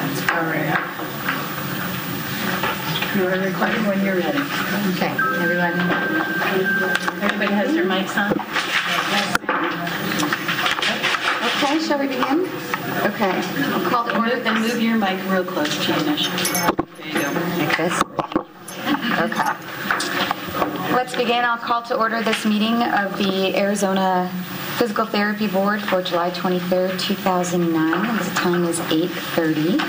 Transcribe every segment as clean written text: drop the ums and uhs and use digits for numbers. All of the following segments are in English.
All right. You're recording when you're ready. Okay, Everybody has their mics on? Okay, shall we begin? Okay, I'll call the order. Then move your mic real close to you, Nish. There you go. Like this? Okay. Let's begin. I'll call to order this meeting of the Arizona Physical Therapy Board for July 23rd, 2009. The time is 8:30.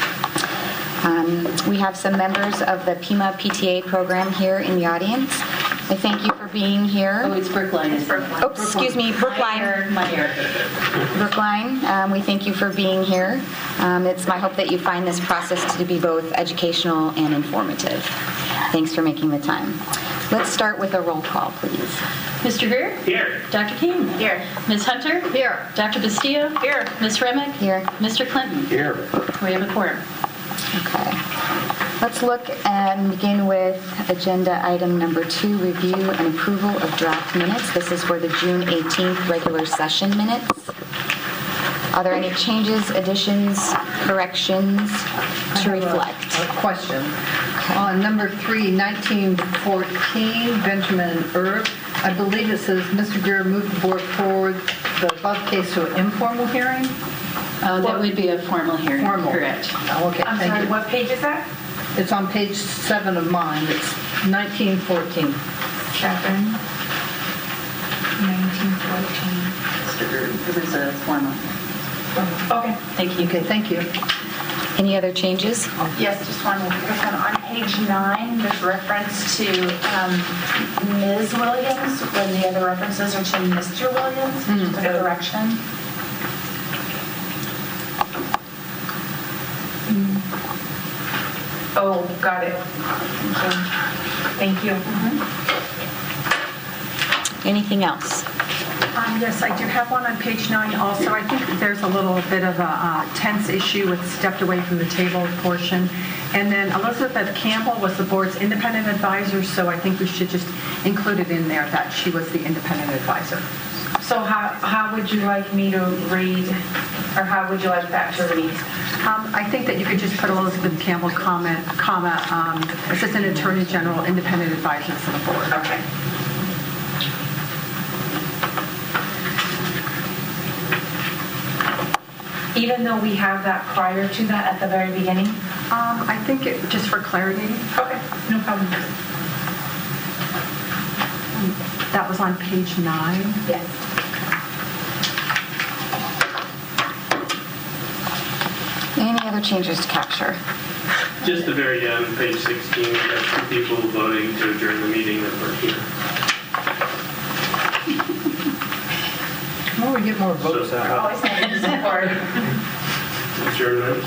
We have some members of the PIMA PTA program here in the audience. I thank you for being here. Oh, it's Brookline. It's Brookline. Oops, excuse me, Brookline. Brookline, we thank you for being here. It's my hope that you find this process to be both educational and informative. Thanks for making the time. Let's start with a roll call, please. Mr. Greer? Here. Dr. King? Here. Ms. Hunter? Here. Dr. Bastillo? Here. Ms. Remick? Here. Mr. Clinton? Here. We have a quorum. Okay. Let's look and begin with agenda item number 2, review and approval of draft minutes. This is for the June 18th regular session minutes. Are there any changes, additions, corrections to reflect? A question. On number 3, 1914, Benjamin Erb, I believe it says Mr. Greer moved the board forward the above case to an informal hearing? That would be a formal hearing. Formal. Correct. Oh, okay, I'm thank sorry, you. what page is that? It's on page 7 of mine. It's 1914. 7, 1914. It was a formal. Okay. Thank you. Okay, thank you. Any other changes? Yes, just one. On page 9, there's reference to Ms. Williams when the other references are to Mr. Williams. Just a correction. Oh, got it. Thank you. Anything else? Yes, I do have one on page 9 also. I think there's a little bit of a tense issue with stepped away from the table portion. And then Elizabeth Campbell was the board's independent advisor, so I think we should just include it in there that she was the independent advisor. So how would you like me to read, or how would you like that to read? I think that you could just put Elizabeth Campbell, comma, Assistant Attorney General, independent advisor for the board. Okay. Even though we have that prior to that at the very beginning? I think just for clarity. Okay, no problem. That was on page 9. Yes. Any other changes to capture? Just the very end, page 16, we have 2 people voting to adjourn the meeting that were here. Well, we get more votes out. Always have to support. Adjournment.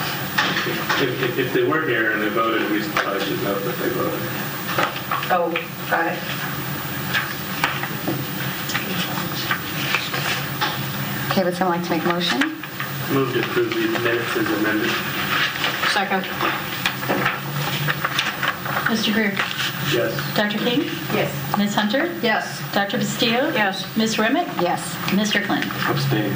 If they were here and they voted, we probably should note that they voted. Oh, got it. Okay, would someone like to make a motion? Move to approve the minutes as amended. Second. Mr. Greer? Yes. Dr. King? Yes. Ms. Hunter? Yes. Dr. Bastillo? Yes. Ms. Remick? Yes. Mr. Clinton? Abstain.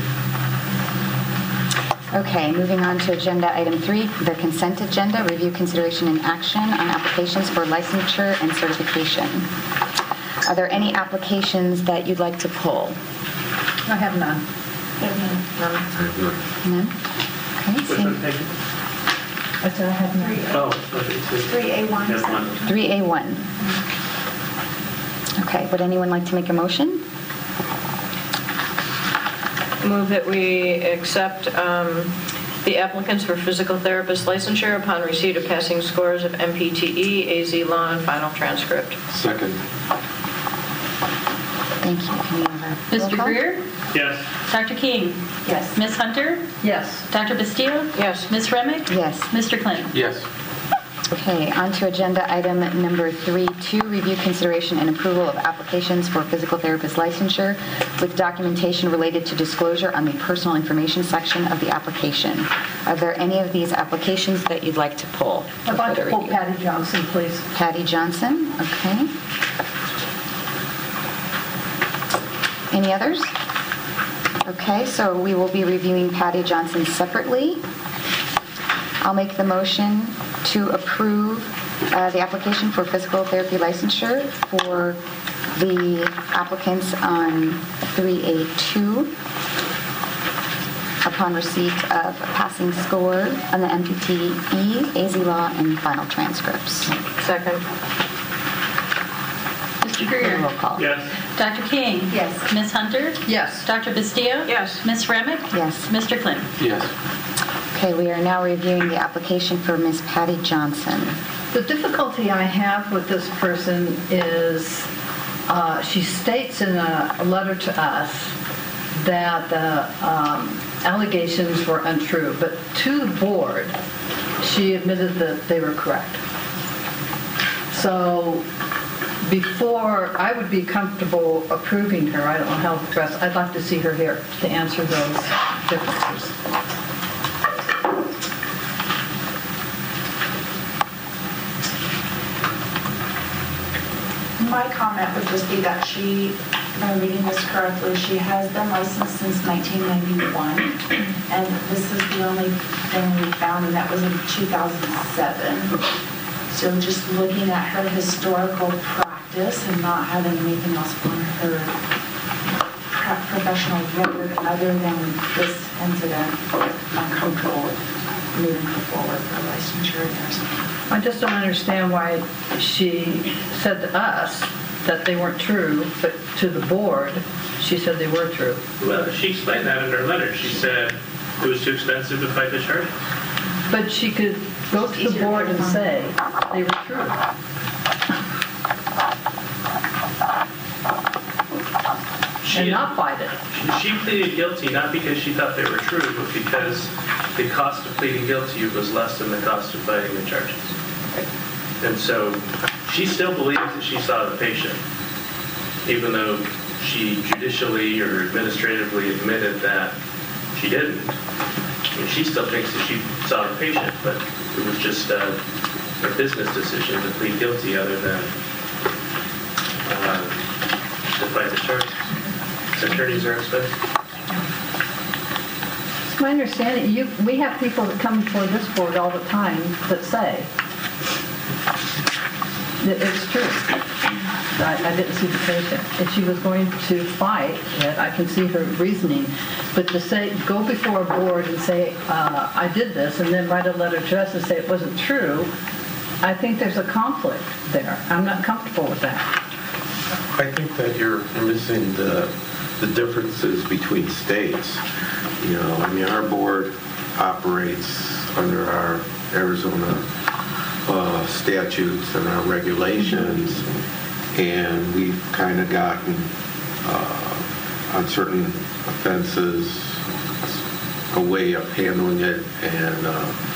Okay, moving on to agenda item 3, the consent agenda, review, consideration, and action on applications for licensure and certification. Are there any applications that you'd like to pull? I have none. None? Okay, What's seeing on page? I said I have none. Oh, okay. 3A1. Yes, one. 3A1. Okay, would anyone like to make a motion? Move that we accept the applicants for physical therapist licensure upon receipt of passing scores of MPTE, AZ Law, and final transcript. Second. Thank you. Can we have a roll Mr. call? Greer? Yes. Dr. King? Yes. Ms. Hunter? Yes. Dr. Bastillo? Yes. Ms. Remick? Yes. Mr. Clinton? Yes. Okay, on to agenda item number 3.2, review, consideration, and approval of applications for physical therapist licensure with documentation related to disclosure on the personal information section of the application. Are there any of these applications that you'd like to pull? I'd like to for pull review? Patty Johnson, please. Patty Johnson, okay. Any others? Okay, so we will be reviewing Patty Johnson separately. I'll make the motion to approve the application for physical therapy licensure for the applicants on 3A2 upon receipt of passing score on the MPTE, AZ Law, and final transcripts. Second. Mr. Greer. Roll call. Yes. Dr. King. Yes. Ms. Hunter. Yes. Dr. Bastillo. Yes. Ms. Remick. Yes. Mr. Clinton. Yes. Okay, we are now reviewing the application for Ms. Patty Johnson. The difficulty I have with this person is she states in a letter to us that the allegations were untrue, but to the board, she admitted that they were correct. So before I would be comfortable approving her, I don't know how the rest, I'd like to see her here to answer those differences. My comment would just be that she, if I'm reading this correctly, she has been licensed since 1991, and this is the only thing we found, and that was in 2007. So just looking at her historical practice and not having anything else on her professional record other than this incident, I'm comfortable moving her forward for licensure and nursing. I just don't understand why she said to us that they weren't true, but to the board, she said they were true. Well, she explained that in her letter. She said it was too expensive to fight the charges. But she could go to the board and say they were true. And not fight it. She pleaded guilty not because she thought they were true, but because the cost of pleading guilty was less than the cost of fighting the charges. And so she still believes that she saw the patient, even though she judicially or administratively admitted that she didn't. I mean, she still thinks that she saw the patient, but it was just a business decision to plead guilty other than to fight the charges. Attorneys are expensive. It's my understanding, we have people that come before this board all the time that say that it's true. I didn't see the patient. If she was going to fight it, I can see her reasoning. But to say, go before a board and say, I did this, and then write a letter to us and say it wasn't true, I think there's a conflict there. I'm not comfortable with that. I think that you're missing the differences between states. You know, I mean, our board operates under our Arizona statutes and our regulations, and we've kind of gotten on certain offenses a way of handling it, and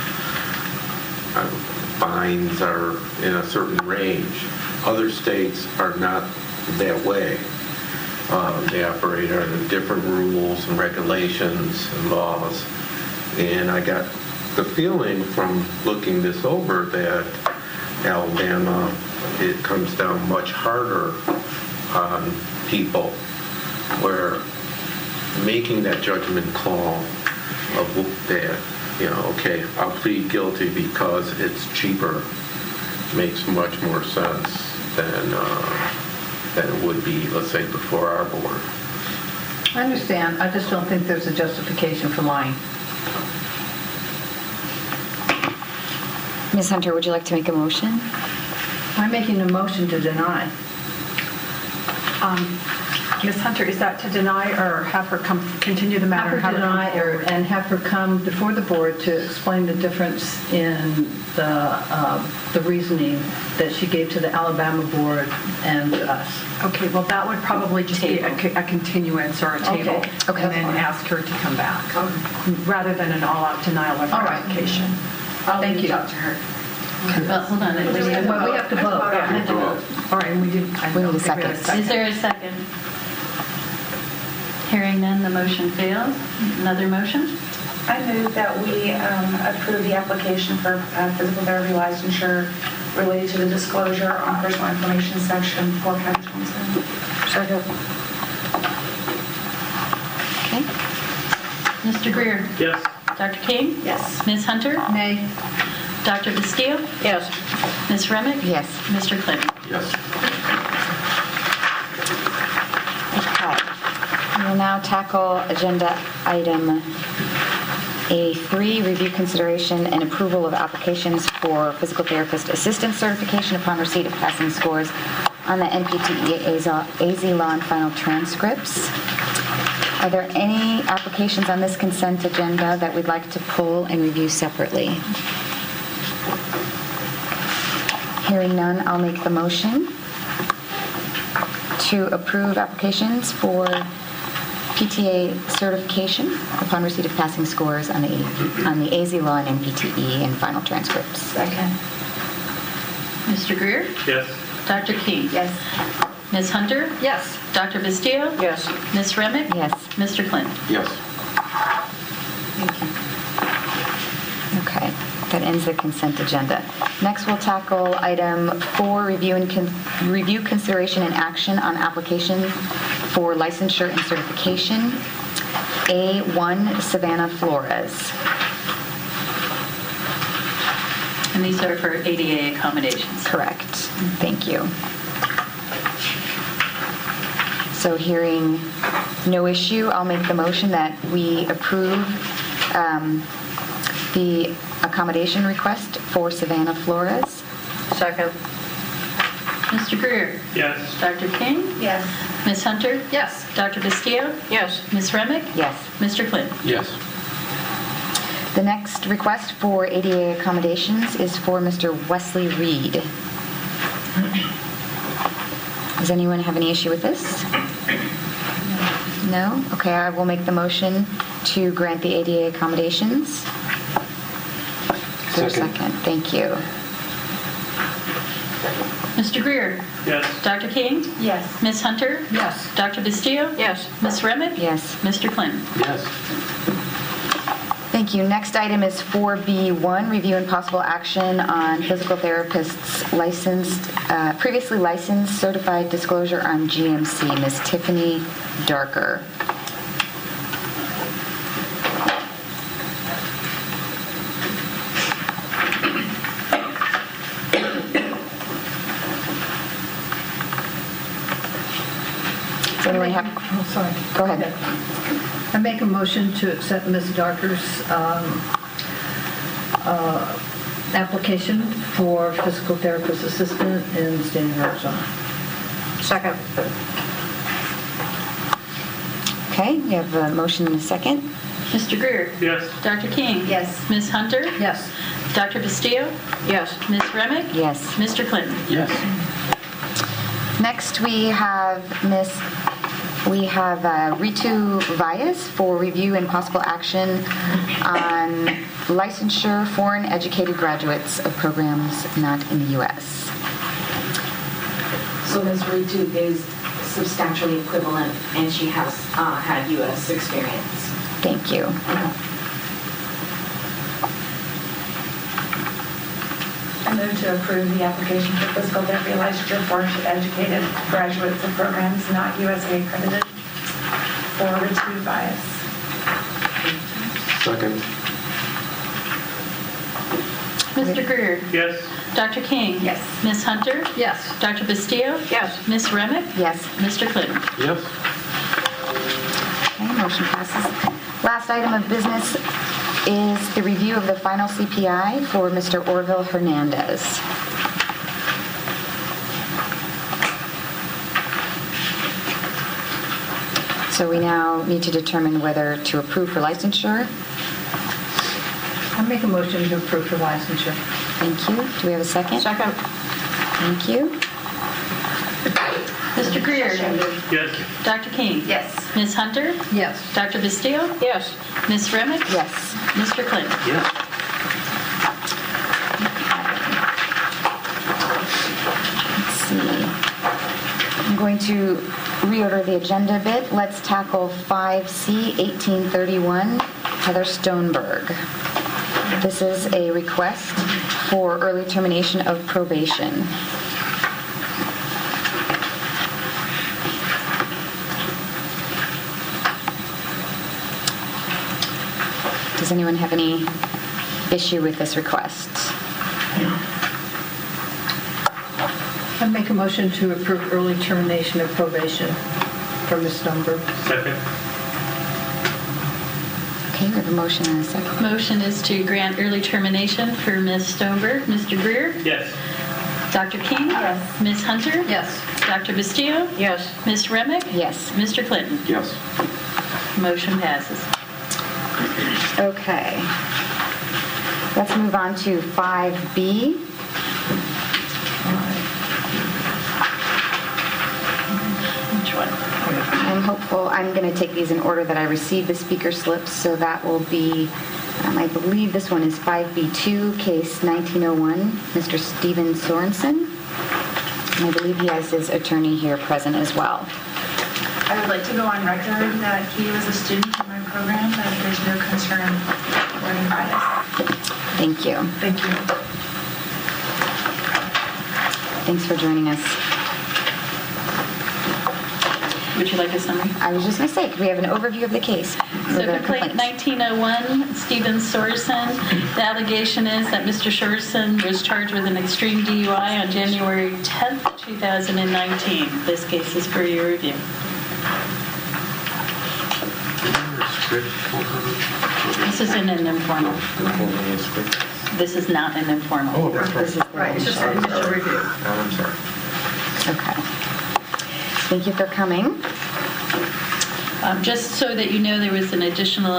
fines are in a certain range. Other states are not that way. They operate under different rules and regulations and laws. And I got the feeling from looking this over that Alabama, it comes down much harder on people, where making that judgment call of that, you know, okay, I'll plead guilty because it's cheaper, makes much more sense than it would be, let's say, before our board. I understand. I just don't think there's a justification for lying. Ms. Hunter, would you like to make a motion? I'm making a motion to deny. Ms. Hunter, is that to deny or have her continue the matter? Have her deny and have her come before the board to explain the difference in the reasoning that she gave to the Alabama board and to us. Okay, well, that would probably just be a continuance or a table. Okay. And then ask her to come back, rather than an all-out denial of her All right. application. Thank you. Talk to her. Well, hold on. Well, we have to vote. All right, and we didn't. I We don't need a think we had second. Is there a second? Hearing none, the motion fails. Another motion? I move that we approve the application for physical therapy licensure related to the disclosure on personal information section for Patty Johnson. Second. Okay. Mr. Greer. Yes. Dr. King? Yes. Ms. Hunter? Nay. Dr. Castillo? Yes. Ms. Remick? Yes. Mr. Clinton? Yes. Okay. We will now tackle agenda item A3, review consideration and approval of applications for physical therapist assistant certification upon receipt of passing scores on the NPTE AZ Law and final transcripts. Are there any applications on this consent agenda that we'd like to pull and review separately? Hearing none, I'll make the motion to approve applications for PTA certification upon receipt of passing scores on the AZ Law and NPTE and final transcripts. Second. Mr. Greer? Yes. Dr. King? Yes. Ms. Hunter? Yes. Dr. Castillo? Yes. Ms. Remick? Yes. Mr. Clinton? Yes. Okay, that ends the consent agenda. Next, we'll tackle item 4, review consideration and action on application for licensure and certification. A1, Savannah Flores. And these are for ADA accommodations. Correct. Thank you. So hearing no issue, I'll make the motion that we approve the accommodation request for Savannah Flores. Second. Mr. Greer? Yes. Dr. King? Yes. Ms. Hunter? Yes. Dr. Castillo? Yes. Ms. Remick? Yes. Mr. Clinton? Yes. The next request for ADA accommodations is for Mr. Wesley Reed. Does anyone have any issue with this? No? Okay, I will make the motion to grant the ADA accommodations. Is there a second? Thank you. Mr. Greer? Yes. Dr. King? Yes. Ms. Hunter? Yes. Dr. Castillo? Yes. Ms. Remick? Yes. Mr. Clinton? Yes. Thank you. Next item is 4B1, review and possible action on physical therapists previously licensed certified disclosure on GMC, Ms. Tiffany Darker. Does anyone have? Oh, sorry. Go ahead. I make a motion to accept Ms. Darker's application for physical therapist assistant in the state of Arizona. Second. Okay, we have a motion and a second. Mr. Greer? Yes. Dr. King? Yes. Ms. Hunter? Yes. Dr. Castillo? Yes. Ms. Remick? Yes. Mr. Clinton? Yes. Next, we have Ritu Vyas for review and possible action on licensure foreign educated graduates of programs not in the U.S. So Ms. Ritu is substantially equivalent, and she has had U.S. experience. Thank you. I move to approve the application for physical therapy licensure for educated graduates of programs not USA accredited for Ritu Vyas. Second. Mr. Greer? Yes. Dr. King? Yes. Ms. Hunter? Yes. Dr. Castillo? Yes. Ms. Remick? Yes. Mr. Clinton? Yes. Okay, motion passes. Last item of business is the review of the final CPI for Mr. Orville Hernandez. So we now need to determine whether to approve for licensure. I make a motion to approve for licensure. Thank you. Do we have a second? Second. Thank you. Mr. Greer? Yes. Dr. King? Yes. Ms. Hunter? Yes. Dr. Castillo? Yes. Ms. Remick? Yes. Mr. Clinton? Yes. Let's see. I'm going to reorder the agenda a bit. Let's tackle 5C 1831, Heather Stoneberg. This is a request for early termination of probation. Does Does anyone have any issue with this request? I make a motion to approve early termination of probation for Ms. Stoneberg. Second. Okay, we have a motion and a second. Motion is to grant early termination for Ms. Stoneberg. Mr. Greer? Yes. Dr. King? Yes. Ms. Hunter? Yes. Dr. Bastillo? Yes. Ms. Remick? Yes. Mr. Clinton? Yes. Motion passes. Okay. Let's move on to 5B. Which one? I'm hopeful, I'm going to take these in order that I received the speaker slips, so that will be, I believe this one is 5B2, case 1901, Mr. Steven Sorensen. And I believe he has his attorney here present as well. I would like to go on record that he was a student in my program, that there's no concern regarding bias. Thank you. Thank you. Thanks for joining us. Would you like a summary? I was just going to say, could we have an overview of the case? for So the complaint complaints? 1901, Steven Sorensen. The allegation is that Mr. Sorensen was charged with an extreme DUI on January 10th, 2019. This case is for your review. This isn't an informal. This is not an informal. Oh, that's right. This is the Right, it's just an initial review. I'm sorry. Okay. Thank you for coming. Just so that you know, there was an additional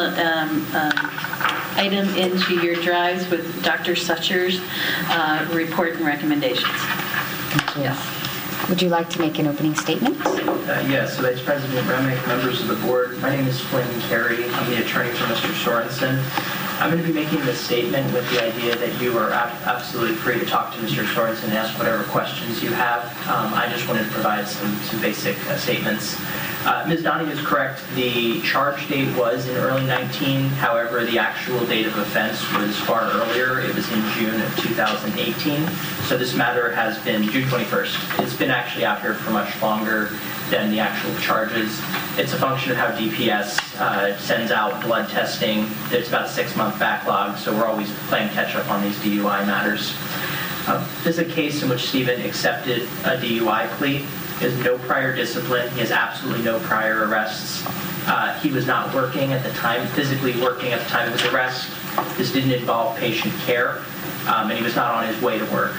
item into your drives with Dr. Sucher's report and recommendations. Thank you. Would you like to make an opening statement? Yes, so Vice President Remick, members of the board, my name is Flynn Carey. I'm the attorney for Mr. Sorensen. I'm going to be making this statement with the idea that you are absolutely free to talk to Mr. Sorensen and ask whatever questions you have. I just wanted to provide some basic statements. Ms. Donnie is correct. The charge date was in early 19. However, the actual date of offense was far earlier. It was in June of 2018. So this matter has been June 21st. It's been actually out here for much longer than the actual charges. It's a function of how DPS sends out blood testing. There's about a 6-month backlog, so we're always playing catch-up on these DUI matters. This is a case in which Steven accepted a DUI plea. He has no prior discipline. He has absolutely no prior arrests. He was not working at the time, physically working at the time of his arrest. This didn't involve patient care, and he was not on his way to work.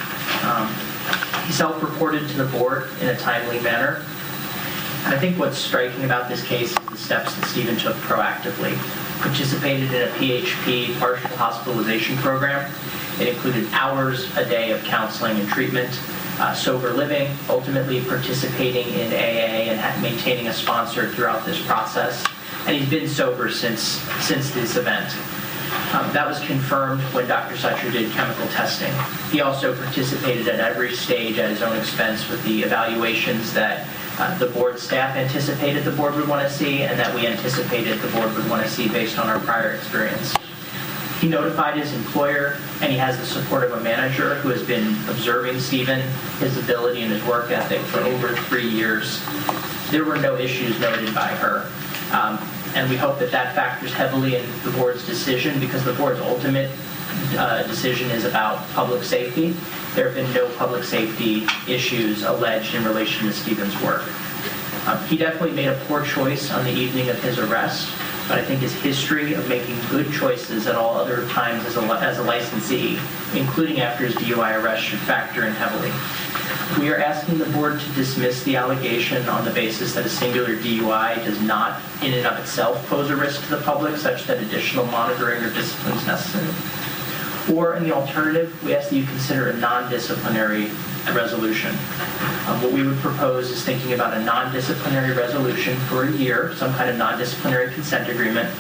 He self-reported to the board in a timely manner. And I think what's striking about this case is the steps that Steven took proactively. Participated in a PHP, partial hospitalization program. It included hours a day of counseling and treatment, sober living, ultimately participating in AA and maintaining a sponsor throughout this process. And he's been sober since this event. That was confirmed when Dr. Sucher did chemical testing. He also participated at every stage at his own expense with the evaluations that the board staff anticipated the board would want to see and that we anticipated the board would want to see based on our prior experience. He notified his employer, and he has the support of a manager who has been observing Steven, his ability and his work ethic for over 3 years. There were no issues noted by her. And we hope that that factors heavily in the board's decision because the board's ultimate decision is about public safety. There have been no public safety issues alleged in relation to Steven's work. He definitely made a poor choice on the evening of his arrest, but I think his history of making good choices at all other times as a licensee, including after his DUI arrest, should factor in heavily. We are asking the board to dismiss the allegation on the basis that a singular DUI does not, in and of itself, pose a risk to the public, such that additional monitoring or discipline is necessary. Or, in the alternative, we ask that you consider a non-disciplinary resolution. What we would propose is thinking about a non-disciplinary resolution for a year, some kind of non-disciplinary consent agreement,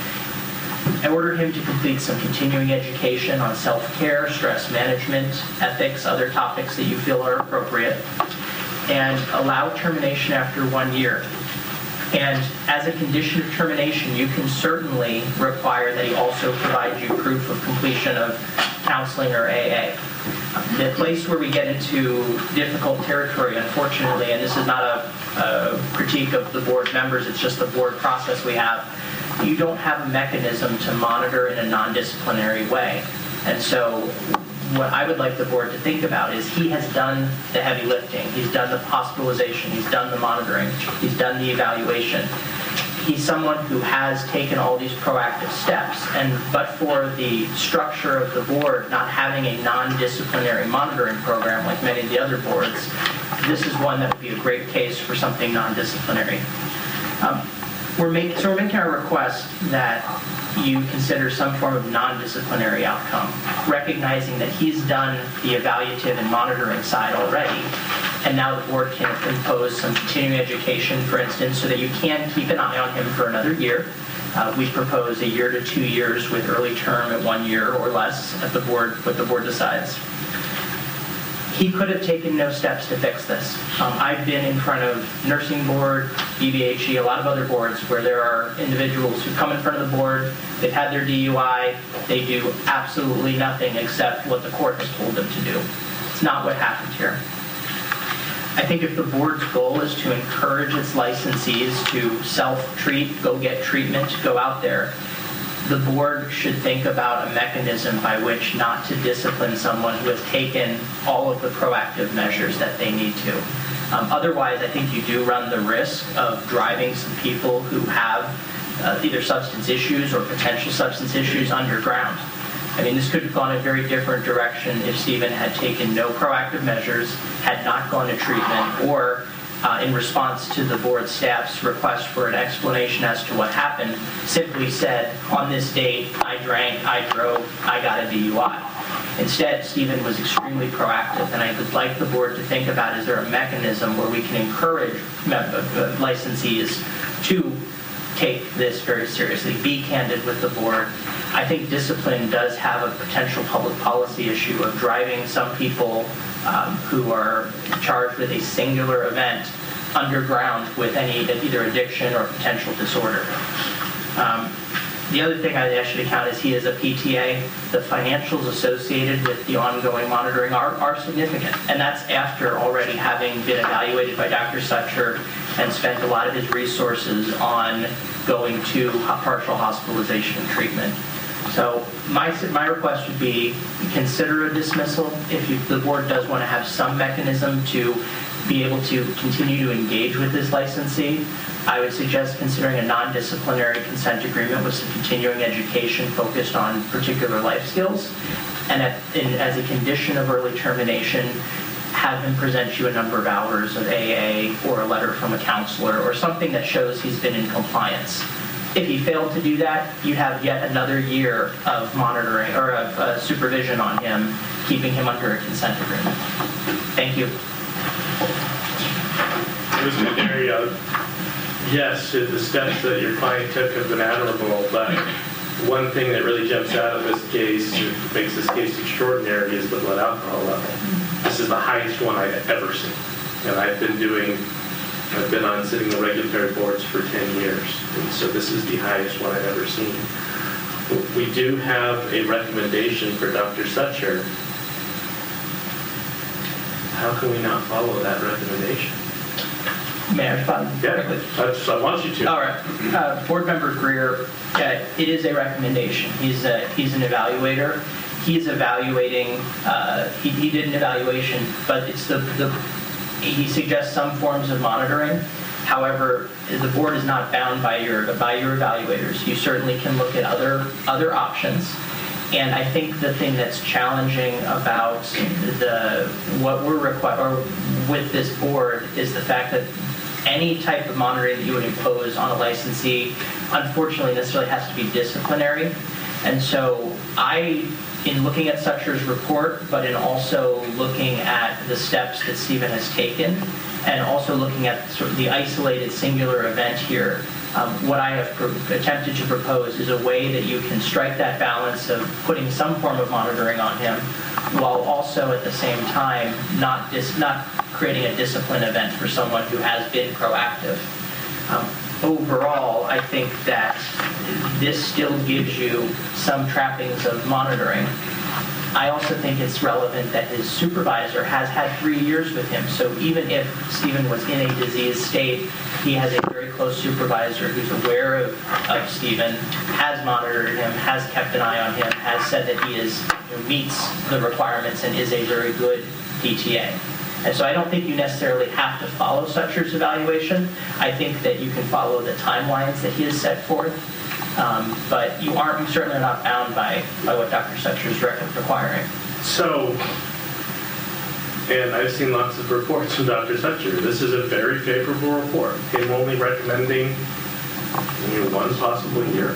and order him to complete some continuing education on self-care, stress management, ethics, other topics that you feel are appropriate, and allow termination after 1 year. And as a condition of termination, you can certainly require that he also provide you proof of completion of counseling or AA. The place where we get into difficult territory, unfortunately, and this is not a critique of the board members, it's just the board process we have. you don't have a mechanism to monitor in a non-disciplinary way. And so what I would like the board to think about is he has done the heavy lifting. He's done the hospitalization. He's done the monitoring. He's done the evaluation. He's someone who has taken all these proactive steps, but for the structure of the board not having a non-disciplinary monitoring program like many of the other boards, this is one that would be a great case for something non-disciplinary. We're making our request that you consider some form of non-disciplinary outcome, recognizing that he's done the evaluative and monitoring side already, and now the board can impose some continuing education, for instance, so that you can keep an eye on him for another year. We propose 1 year to 2 years with early term at 1 year or less at the board, what the board decides. He could have taken no steps to fix this. I've been in front of nursing board, BBHE, a lot of other boards where there are individuals who come in front of the board, they've had their DUI, they do absolutely nothing except what the court has told them to do. It's not what happened here. I think if the board's goal is to encourage its licensees to self-treat, go get treatment, go out there, the board should think about a mechanism by which not to discipline someone who has taken all of the proactive measures that they need to. Otherwise, I think you do run the risk of driving some people who have either substance issues or potential substance issues underground. I mean, this could have gone a very different direction if Stephen had taken no proactive measures, had not gone to treatment, or in response to the board staff's request for an explanation as to what happened, simply said, on this date, I drank, I drove, I got a DUI. Instead, Stephen was extremely proactive, and I would like the board to think about, is there a mechanism where we can encourage licensees to take this very seriously, be candid with the board. I think discipline does have a potential public policy issue of driving some people who are charged with a singular event underground with any either addiction or potential disorder. The other thing I should account is he is a PTA. The financials associated with the ongoing monitoring are significant, and that's after already having been evaluated by Dr. Sucher and spent a lot of his resources on going to partial hospitalization and treatment. So my request would be consider a dismissal if the board does want to have some mechanism to be able to continue to engage with this licensee. I would suggest considering a non-disciplinary consent agreement with some continuing education focused on particular life skills, and as a condition of early termination, have him present you a number of hours of AA or a letter from a counselor or something that shows he's been in compliance. If he failed to do that, you have yet another year of monitoring or of supervision on him, keeping him under a consent agreement. Thank you. Mr. Derry, yes, the steps that your client took have been admirable, but one thing that really jumps out of this case, that makes this case extraordinary, is the blood alcohol level. This is the highest one I've ever seen. And I've been on sitting the regulatory boards for 10 years. And so this is the highest one I've ever seen. We do have a recommendation for Dr. Sucher. How can we not follow that recommendation? May I respond? Yeah, I want you to. All right. Board Member Greer, it is a recommendation. He's an evaluator. He's evaluating, he did an evaluation, but it's he suggests some forms of monitoring. However, the board is not bound by your evaluators. You certainly can look at other options. And I think the thing that's challenging about what we're with this board is the fact that any type of monitoring that you would impose on a licensee, unfortunately, necessarily has to be disciplinary. And so in looking at Sucher's report, but in also looking at the steps that Stephen has taken, and also looking at sort of the isolated singular event here, what I have attempted to propose is a way that you can strike that balance of putting some form of monitoring on him, while also at the same time not creating a discipline event for someone who has been proactive. Overall, I think that this still gives you some trappings of monitoring. I also think it's relevant that his supervisor has had 3 years with him. So even if Stephen was in a diseased state, he has a very close supervisor who's aware of Stephen, has monitored him, has kept an eye on him, has said that he meets the requirements and is a very good DTA. And so I don't think you necessarily have to follow Sucher's evaluation. I think that you can follow the timelines that he has set forth, but you certainly are not bound by what Dr. Sucher is requiring. So, and I've seen lots of reports from Dr. Sucher. This is a very favorable report. Him only recommending 1 possible year.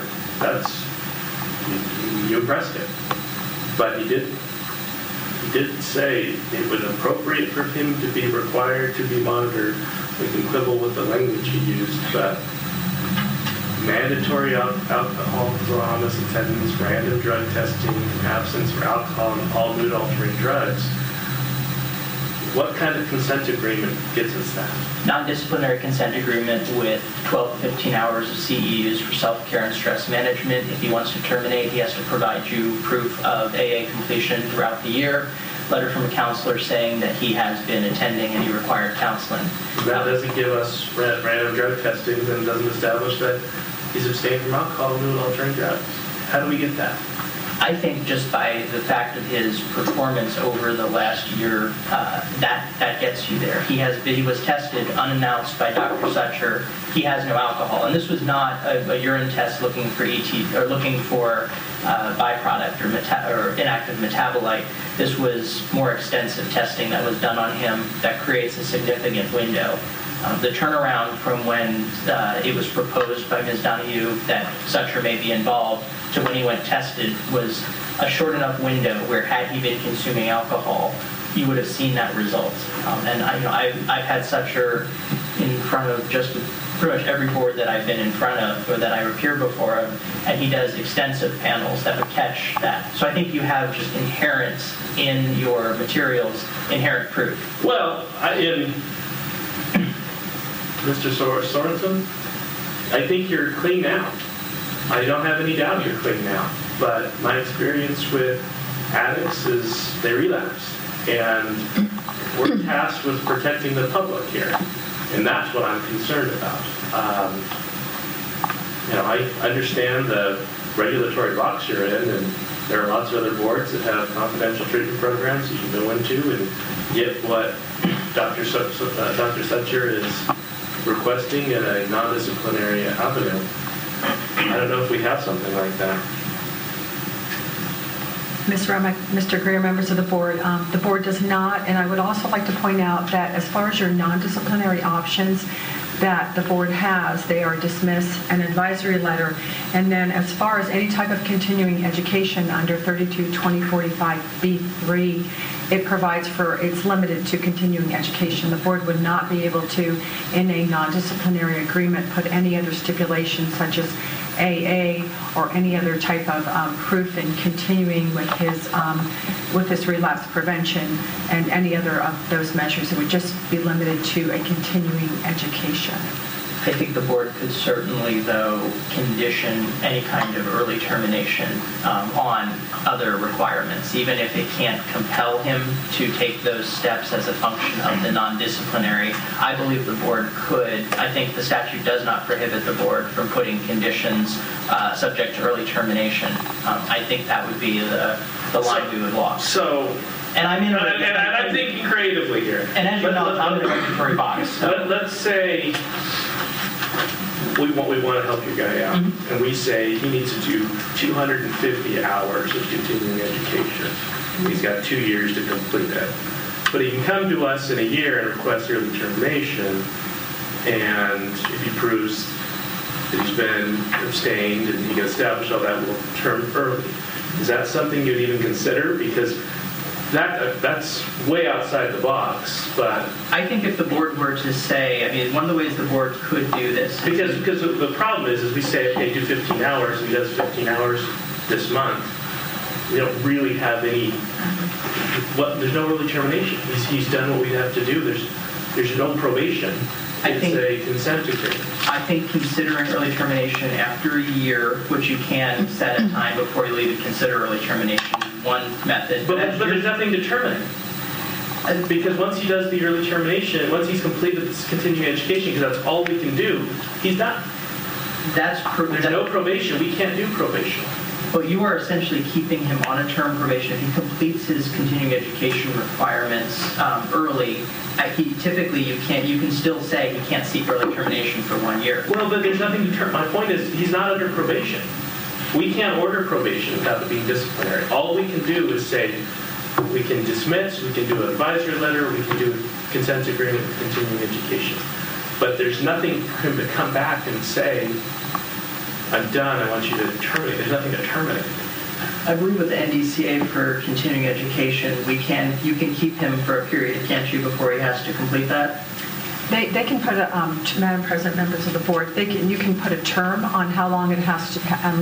You impressed him. But he did say it was appropriate for him to be required to be monitored. We can quibble with the language he used, but mandatory alcohol withdrawal attendance, random drug testing, absence for alcohol and all mood-altering drugs. What kind of consent agreement gets us that? Non-disciplinary consent agreement with 12 to 15 hours of CEUs for self-care and stress management. If he wants to terminate, he has to provide you proof of AA completion throughout the year. Letter from a counselor saying that he has been attending any required counseling. That doesn't give us random drug testing and doesn't establish that he's abstained from alcohol and mood-altering drugs. How do we get that? I think just by the fact of his performance over the last year, that gets you there. He was tested unannounced by Dr. Sucher. He has no alcohol, and this was not a urine test looking for byproduct or inactive metabolite. This was more extensive testing that was done on him that creates a significant window. The turnaround from when it was proposed by Ms. Donahue that Sucher may be involved to when he went tested was a short enough window where had he been consuming alcohol, you would have seen that result. And I've had Sucher in front of just pretty much every board that I've been in front of or that I appear before him, and he does extensive panels that would catch that. So I think you have just inherent in your materials, inherent proof. Well, Mr. Sorensen, I think you're clean now. I don't have any doubt you're clean now. But my experience with addicts is they relapse. And we're tasked with protecting the public here. And that's what I'm concerned about. I understand the regulatory box you're in, and there are lots of other boards that have confidential treatment programs that you can go into and get what Dr. Sucher is requesting in a non-disciplinary avenue. I don't know if we have something like that. Ms. Remick, Mr. Greer, members of the board does not, and I would also like to point out that as far as your non-disciplinary options that the board has, they are dismiss, an advisory letter, and then as far as any type of continuing education under 32-2045B3, it provides for, it's limited to continuing education. The board would not be able to, in a non-disciplinary agreement, put any other stipulations such as AA or any other type of proof in continuing with his relapse prevention and any other of those measures. It would just be limited to a continuing education. I think the board could certainly, though, condition any kind of early termination on other requirements, even if it can't compel him to take those steps as a function of the non-disciplinary. I believe the board could. I think the statute does not prohibit the board from putting conditions subject to early termination. I think that would be the line we would walk. And I'm thinking creatively here. And as you know, I'm in the regulatory box. So. Let's say we want to help your guy out, and we say he needs to do 250 hours of continuing education. He's got 2 years to complete that. But he can come to us in a year and request early termination, and if he proves that he's been abstained and he can establish all that, we'll term early. Is that something you'd even consider? Because that's way outside the box, but I think if the board were to say, one of the ways the board could do this, because the problem is we say, okay, do 15 hours, and he does 15 hours this month. We don't really have any. There's no early termination. He's done what we have to do. There's no probation. It's a consent agreement. I think considering early termination after a year, which you can set a time before you leave and consider early termination, one method. But there's nothing determining. Because once he does the early termination, once he's completed this continuing education, because that's all we can do, he's done. There's no probation. We can't do probation. But you are essentially keeping him on a term probation. If he completes his continuing education requirements early, typically you can still say he can't seek early termination for 1 year. Well, but there's nothing my point is he's not under probation. We can't order probation without it being disciplinary. All we can do is say we can dismiss, we can do an advisory letter, we can do a consent agreement with continuing education. But there's nothing for him to come back and say, I'm done, I want you to terminate. There's nothing to terminate. I believe with the NDCA for continuing education, you can keep him for a period, can't you, before he has to complete that? They can put a, Madam President, members of the board, you can put a term on how long he has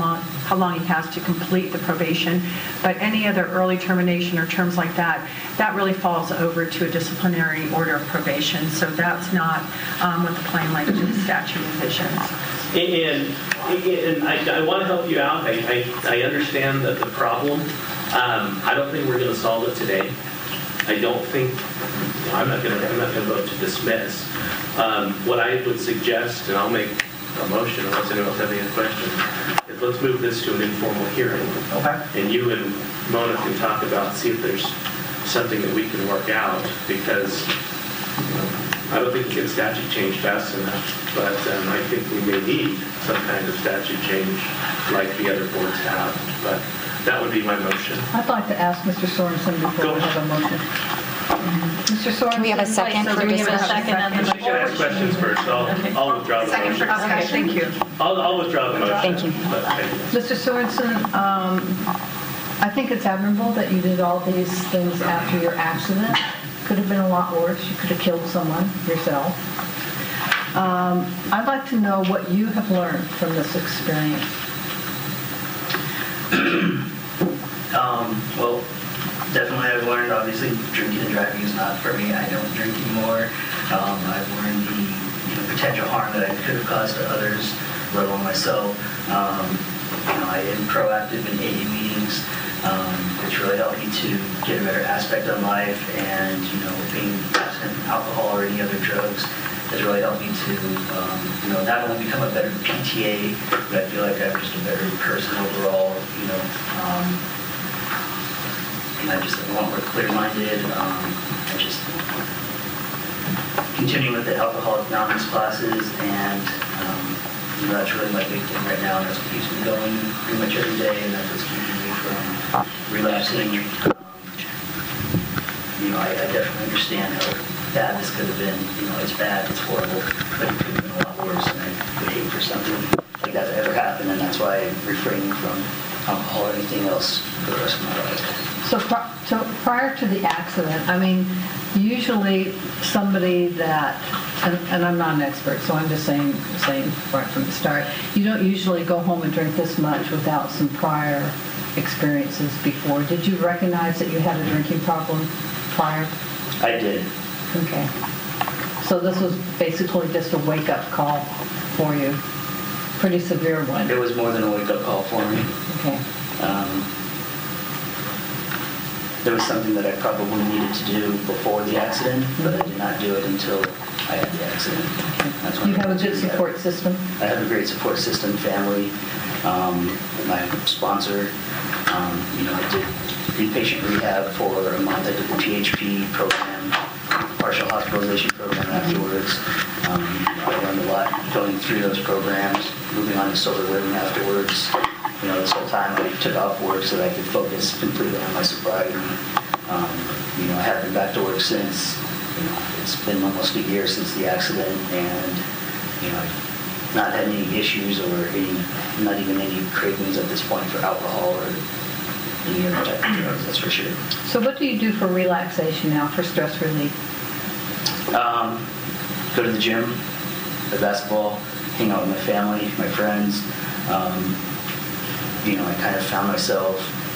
to complete the probation, but any other early termination or terms like that really falls over to a disciplinary order of probation. So that's not what the plain language of the statute envisions. And I want to help you out. I understand the problem. I don't think we're going to solve it today. I don't think. I'm not going to vote to dismiss. What I would suggest, and I'll make a motion unless anyone else has any questions, is let's move this to an informal hearing. Okay. And you and Mona can talk about, see if there's something that we can work out, because I don't think you get a statute change fast enough, but I think we may need some kind of statute change like the other boards have. But that would be my motion. I'd like to ask Mr. Sorensen before we have a motion. Mr. Sorensen? Can we have a second So for do we have a discussion? second on the You can ask questions first. I'll withdraw the Second for motion. Okay, thank you. I'll withdraw the motion. Thank you. But thank you. Mr. Sorensen, I think it's admirable that you did all these things after your accident. Could have been a lot worse. You could have killed someone yourself. I'd like to know what you have learned from this experience. Well, definitely I've learned, obviously, drinking and driving is not for me. I don't drink anymore. I've learned the potential harm that I could have caused to others, let alone myself. I am proactive in AA meetings, which really helped me to get a better aspect on life, and, being absent from alcohol or any other drugs has really helped me to, not only become a better PTA, but I feel like I'm just a better person overall, and I just want more clear-minded. I just continue with the Alcoholics Anonymous classes, and that's really my big thing right now, and that's what keeps me going pretty much every day, and that's what's keeping me from relapsing. I definitely understand how bad this could have been. It's bad, it's horrible, but it could have been a lot worse, and I would hate for something like that to ever happen, and that's why I'm refraining from alcohol or anything else for the rest of my life. So prior to the accident, usually somebody that, and I'm not an expert, so I'm just saying right from the start, you don't usually go home and drink this much without some prior experiences before. Did you recognize that you had a drinking problem prior? I did. Okay. So this was basically just a wake-up call for you. Pretty severe one. It was more than a wake-up call for me. Okay. There was something that I probably needed to do before the accident, but I did not do it until I had the accident. That's when You have a good support system? I have a great support system, family, my sponsor. I did inpatient rehab for a month. I did the PHP program, partial hospitalization program afterwards. I learned a lot going through those programs, moving on to sober living afterwards. This whole time I took off work so that I could focus completely on my sobriety. I haven't been back to work since. It's been almost a year since the accident, and I've not had any issues or not even any cravings at this point for alcohol or any other type of drugs, that's for sure. So what do you do for relaxation now, for stress relief? Go to the gym, play basketball, hang out with my family, my friends. I kind of found myself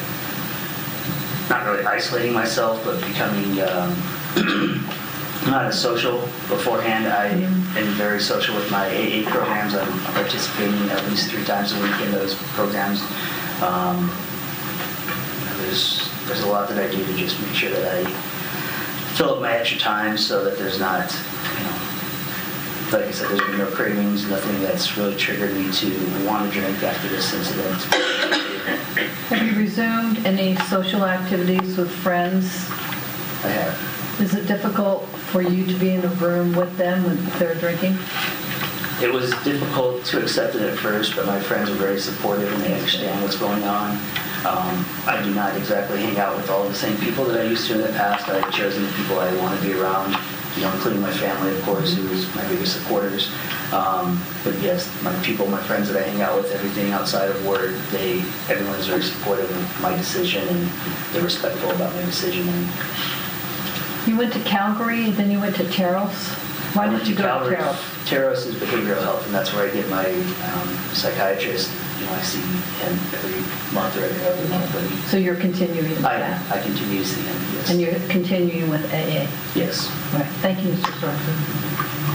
not really isolating myself, but becoming not as social. Beforehand, I've been very social with my AA programs. I'm participating at least 3 times a week in those programs. There's there's a lot that I do to just make sure that I fill up my extra time so that there's not, like I said, there's been no cravings, nothing that's really triggered me to want to drink after this incident. Have you resumed any social activities with friends? I have. Is it difficult for you to be in a room with them when they're drinking? It was difficult to accept it at first, but my friends are very supportive and they understand what's going on. I do not exactly hang out with all the same people that I used to in the past. I've chosen the people I want to be around, including my family, of course, who is my biggest supporters. But yes, my friends that I hang out with, everything outside of work, everyone is very supportive of my decision and they're respectful about my decision. And You went to Calgary, then you went to Terrell's. Why did you go to Terrell's? Terrell's is behavioral health, and that's where I get my psychiatrist. I see him every month or every other month. But So you're continuing with that? I continue to see him, yes. And you're continuing with AA? Yes. Right. Thank you, Mr. Sorensen.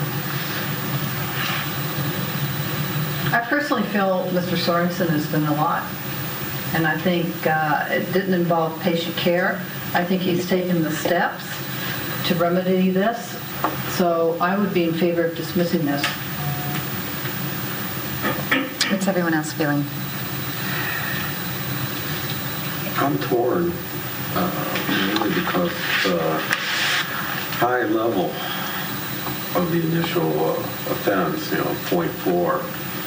I personally feel Mr. Sorensen has done a lot. And I think it didn't involve patient care. I think he's taken the steps to remedy this. So I would be in favor of dismissing this. What's everyone else feeling? I'm torn, mainly because the high level of the initial offense, 0.4.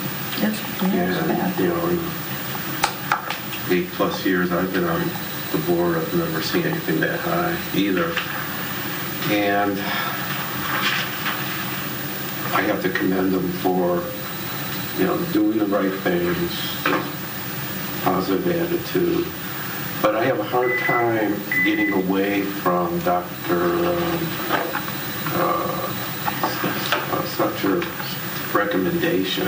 And, in 8+ years I've been on the board, I've never seen anything that high either. And I have to commend them for, doing the right things, positive attitude. But I have a hard time getting away from Dr. Sucher's recommendation.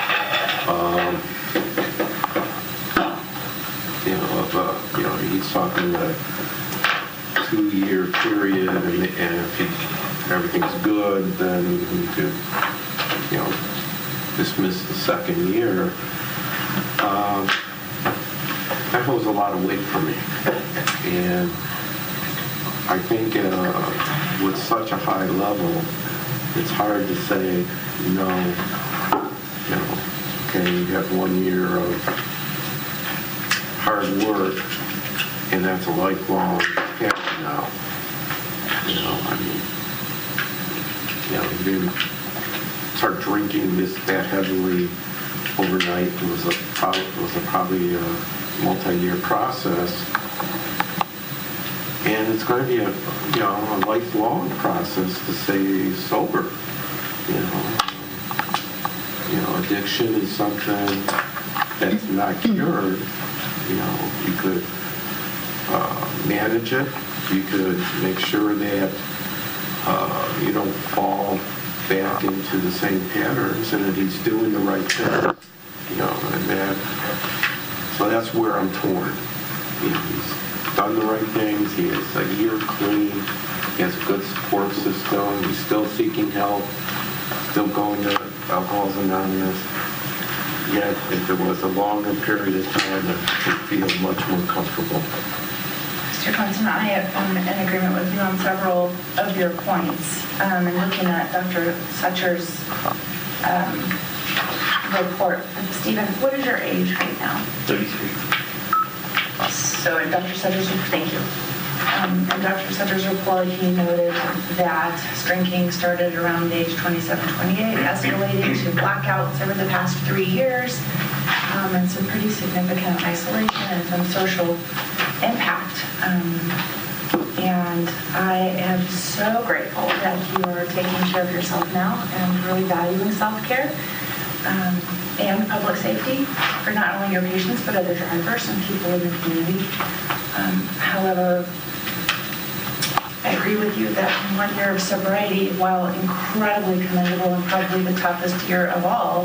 He's talking a 2-year period, and if everything's good, then we could, dismiss the second year. That holds a lot of weight for me, and I think with such a high level, it's hard to say no. Okay, you have 1 year of hard work, and that's a lifelong habit now. You didn't start drinking that heavily overnight. It was probably a multi-year process, and it's going to be a lifelong process to stay sober. Addiction is something that's not cured. You could manage it. You could make sure that you don't fall back into the same patterns, and that he's doing the right thing. So that's where I'm torn. He's done the right things. He is a year clean. He has a good support system. He's still seeking help. Still going to Alcoholics Anonymous. Yet, if there was a longer period of time, I would feel much more comfortable. Mr. Clinton, I am in agreement with you on several of your points. And looking at Dr. Sucher's report. Stephen, what is your age right now? 33. So in Dr. Sucher's, thank you. In Dr. Sucher's report, he noted that drinking started around age 27, 28, escalating to blackouts over the past 3 years, and some pretty significant isolation and some social impact. And I am so grateful that you are taking care of yourself now and really valuing self-care and public safety for not only your patients but other drivers and people in the community. However, I agree with you that 1 year of sobriety, while incredibly commendable and probably the toughest year of all,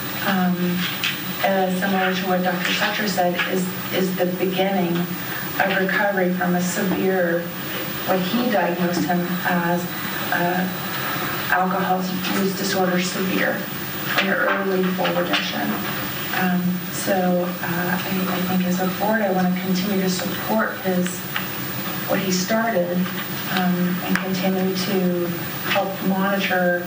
similar to what Dr. Sucher said, is the beginning of recovery from a severe, what he diagnosed him as alcohol use disorder severe, and early full remission. So I think as a board, I want to continue to support his what he started and continue to help monitor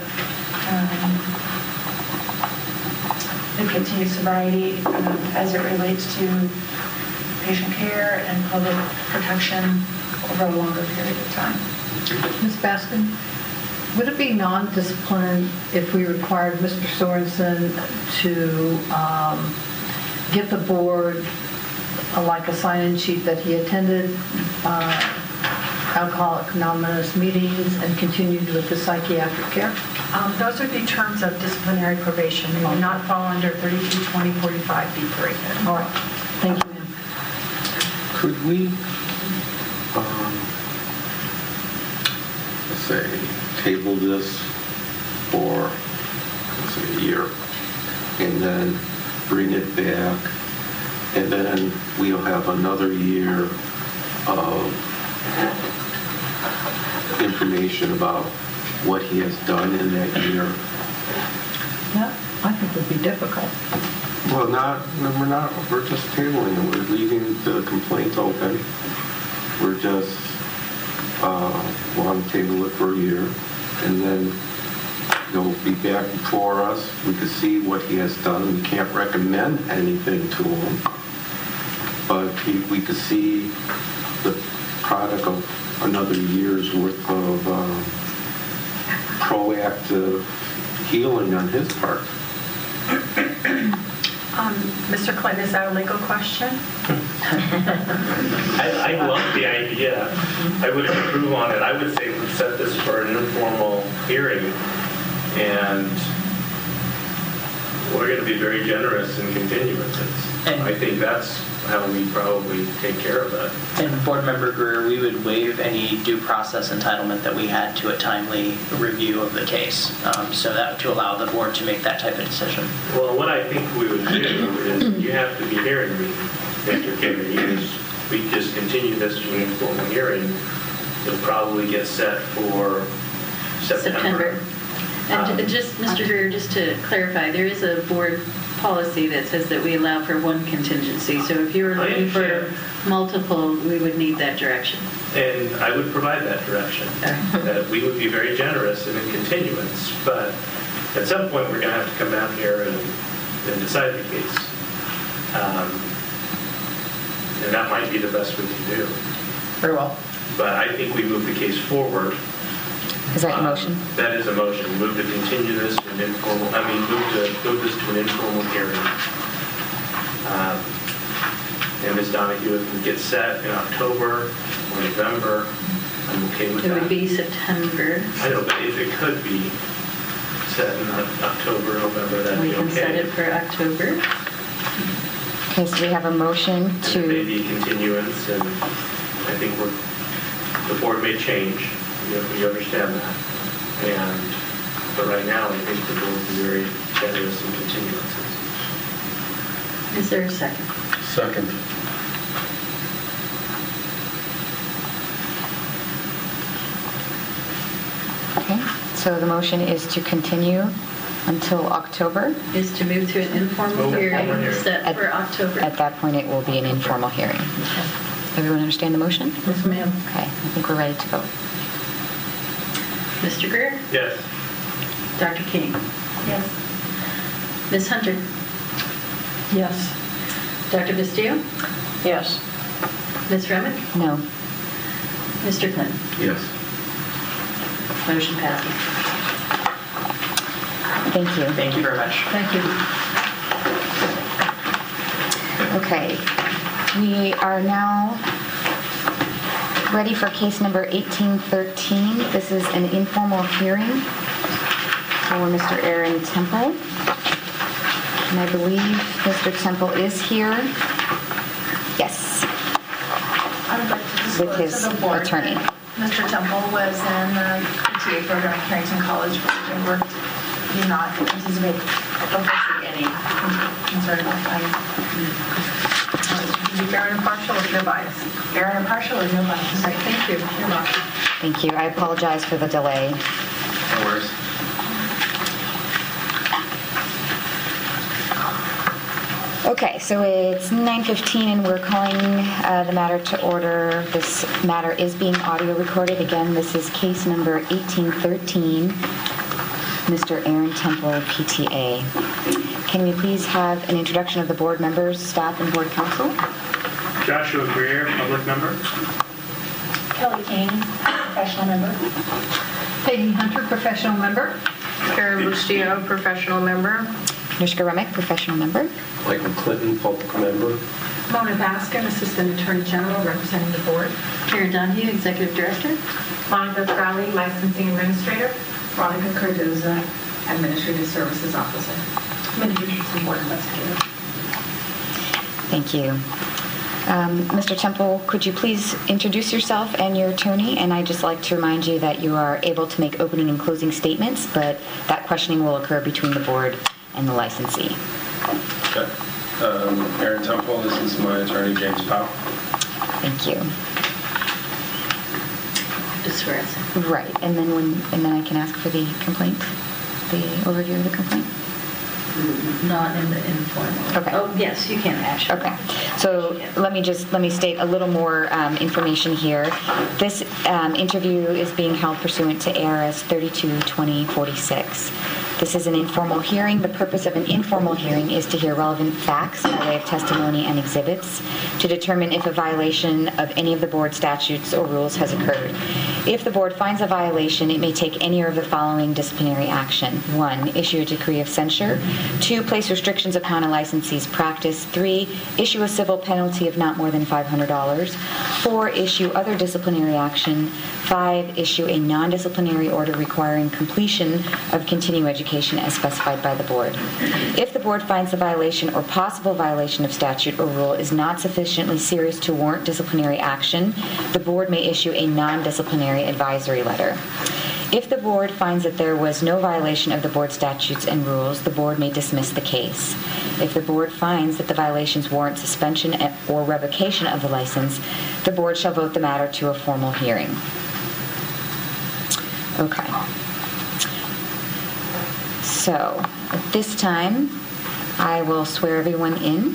the continued sobriety as it relates to patient care and public protection over a longer period of time. Ms. Baskin, would it be non-discipline if we required Mr. Sorensen to give the board like a sign-in sheet that he attended Alcoholics Anonymous meetings and continued with the psychiatric care? Those would be terms of disciplinary probation. They would not fall under 322045B3. All right. Thank you, ma'am. Could we, let's say, table this for, let's say, a year, and then bring it back, and then we'll have another year of information about what he has done in that year? That, I think, would be difficult. Well, we're just tabling it. We're leaving the complaint open. We're just, want to table it for a year, and then he'll be back before us. We could see what he has done. We can't recommend anything to him, but we could see the product of another year's worth of proactive healing on his part. Mr. Clinton, is that a legal question? I love the idea. I would improve on it. I would say we set this for an informal hearing, and we're going to be very generous in continuances. I think that's how we probably take care of it. And Board Member Greer, we would waive any due process entitlement that we had to a timely review of the case, so that to allow the board to make that type of decision. Well, what I think we would do is you have to be hearing me, Mr. Carey. We just continue this to an informal hearing. It'll probably get set for September. And just, Mr. Greer, just to clarify, there is a board policy that says that we allow for one contingency. So if you were looking for multiple, we would need that direction. And I would provide that direction. That we would be very generous in a continuance, but at some point we're going to have to come down here and decide the case. And that might be the best we can do. Very well. But I think we move the case forward. Is that your motion? That is a motion. Move to continue this to an informal, move this to an informal hearing. And Ms. Donahue, if we get set in October or November, I'm okay with that. It would be September. I know, but if it could be set in October, November, that'd be okay. We can set it for October. Okay, so we have a motion And it may be continuance, and I think the board may change. We understand that. But right now, I think the board will be very generous in continuances. Is there a second? Second. Okay, so the motion is to continue until October. Is to move to an informal hearing set for October. At that point, it will be an informal hearing. Everyone understand the motion? Yes, ma'am. Okay, I think we're ready to vote. Mr. Greer? Yes. Dr. King? Yes. Ms. Hunter? Yes. Dr. Bastillo? Yes. Ms. Remick? No. Mr. Clinton? Yes. Motion passes. Thank you. Thank you very much. Thank you. Okay, we are now ready for case number 1813. This is an informal hearing for Mr. Aaron Temple. And I believe Mr. Temple is here. Yes, I would like to with disclose his to the board attorney. that Mr. Temple was in the PTA program at Carrington College, and worked, did not anticipate any concern about that. Be fair and impartial with no bias. Fair and impartial with no bias. Right, thank you. You're welcome. Thank you. I apologize for the delay. No worries. Okay, so it's 9:15 and we're calling the matter to order. This matter is being audio recorded. Again, this is case number 1813, Mr. Aaron Temple, PTA. Can we please have an introduction of the board members, staff, and board counsel? Joshua Greer, public member. Kelly Kane, professional member. Peggy Hunter, professional member. Karen Bustillo, professional member. Nushka Remick, professional member. Michael Clinton, public member. Mona Baskin, Assistant Attorney General, representing the board. Karen Donahue, Executive Director. Monica Crowley, licensing administrator. Veronica Cardoza, Administrative Services Officer. Mindy Richardson, board investigator. Thank you. Mr. Temple, could you please introduce yourself and your attorney? And I'd just like to remind you that you are able to make opening and closing statements, but that questioning will occur between the board and the licensee. Okay. Aaron Temple, this is my attorney, James Powell. Thank you. Just swear us in. Right, and then I can ask for the complaint, the overview of the complaint. Not in the informal. Okay. Oh, yes, you can actually. Okay, so let me state a little more information here. This interview is being held pursuant to ARS 322046. This is an informal hearing. The purpose of an informal hearing is to hear relevant facts by way of testimony and exhibits to determine if a violation of any of the board statutes or rules has occurred. If the board finds a violation, it may take any of the following disciplinary action. 1, issue a decree of censure. 2, place restrictions upon a licensee's practice. 3, issue a civil penalty of not more than $500. 4, issue other disciplinary action. 5, issue a non-disciplinary order requiring completion of continuing education as specified by the board. If the board finds the violation or possible violation of statute or rule is not sufficiently serious to warrant disciplinary action, the board may issue a non-disciplinary advisory letter. If the board finds that there was no violation of the board statutes and rules, the board may dismiss the case. If the board finds that the violations warrant suspension or revocation of the license, the board shall vote the matter to a formal hearing. Okay. So, at this time, I will swear everyone in.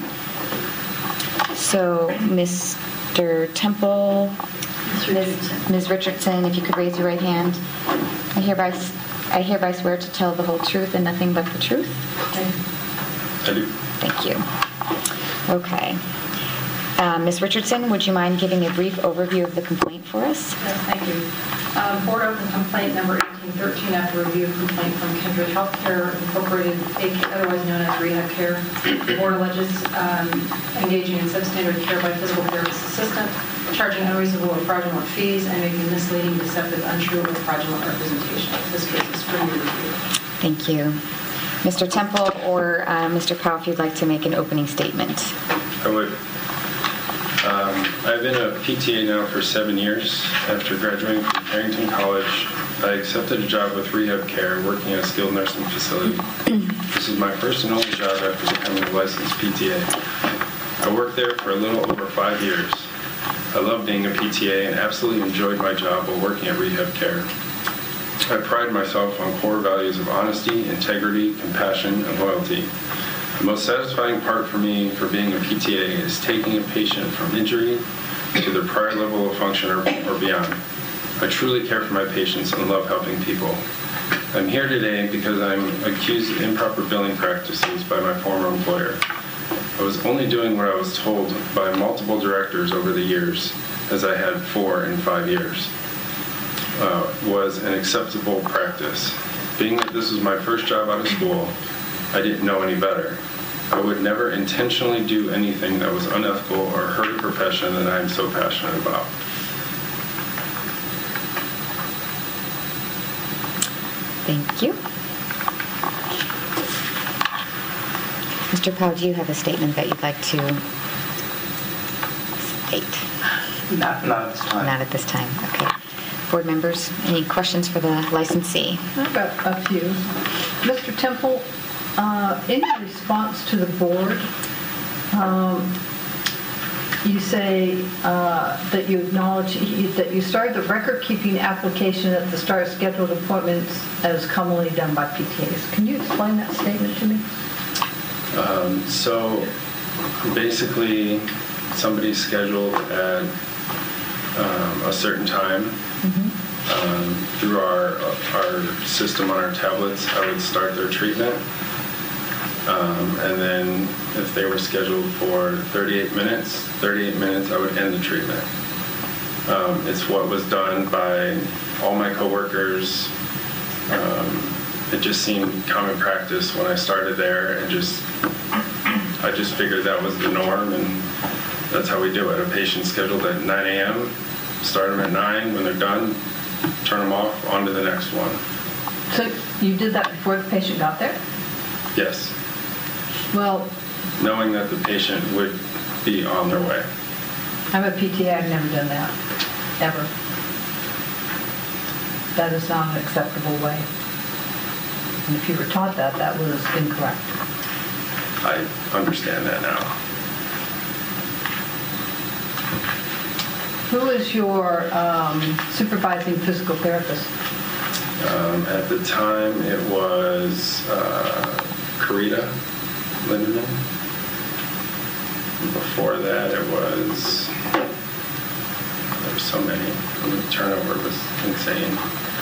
So, Mr. Temple, Ms. Richardson, if you could raise your right hand. I hereby swear to tell the whole truth and nothing but the truth. I do. Thank you. Okay. Ms. Richardson, would you mind giving a brief overview of the complaint for us? Yes, thank you. Board open complaint number 1813 after review of complaint from Kindred Healthcare Incorporated, otherwise known as Rehab Care. The board alleges engaging in substandard care by physical therapist assistant, charging unreasonable or fraudulent fees, and making misleading, deceptive, untrue, or fraudulent representation. This case is for your review. Thank you. Mr. Temple or Mr. Powell, if you'd like to make an opening statement. I would. I've been a PTA now for 7 years. After graduating from Carrington College, I accepted a job with Rehab Care, working at a skilled nursing facility. This is my first and only job after becoming a licensed PTA. I worked there for a little over 5 years. I love being a PTA and absolutely enjoyed my job while working at Rehab Care. I pride myself on core values of honesty, integrity, compassion, and loyalty. The most satisfying part for me for being a PTA is taking a patient from injury to their prior level of function or beyond. I truly care for my patients and love helping people. I'm here today because I'm accused of improper billing practices by my former employer. I was only doing what I was told by multiple directors over the years, as I had 4 and 5 years, was an acceptable practice. Being that this was my first job out of school, I didn't know any better. I would never intentionally do anything that was unethical or hurt a profession that I am so passionate about. Thank you. Mr. Powell, do you have a statement that you'd like to state? Not at this time. Not at this time. Okay. Board members, any questions for the licensee? I've got a few. Mr. Temple, in your response to the board, you say that you acknowledge that you started the record-keeping application at the start of scheduled appointments as commonly done by PTAs. Can you explain that statement to me? So Basically, somebody's scheduled at a certain time. Through our system on our tablets, I would start their treatment. And then if they were scheduled for 38 minutes, I would end the treatment. It's what was done by all my coworkers. It just seemed common practice when I started there, and I just figured that was the norm, and that's how we do it. A patient's scheduled at 9 a.m., start them at 9. When they're done, turn them off, on to the next one. So you did that before the patient got there? Yes. Well, knowing that the patient would be on their way. I'm a PTA. I've never done that, ever. That is not an acceptable way. And if you were taught that, that was incorrect. I understand that now. Who is your supervising physical therapist? At the time, it was Karita Lindemann. Before that, there were so many. The turnover was insane.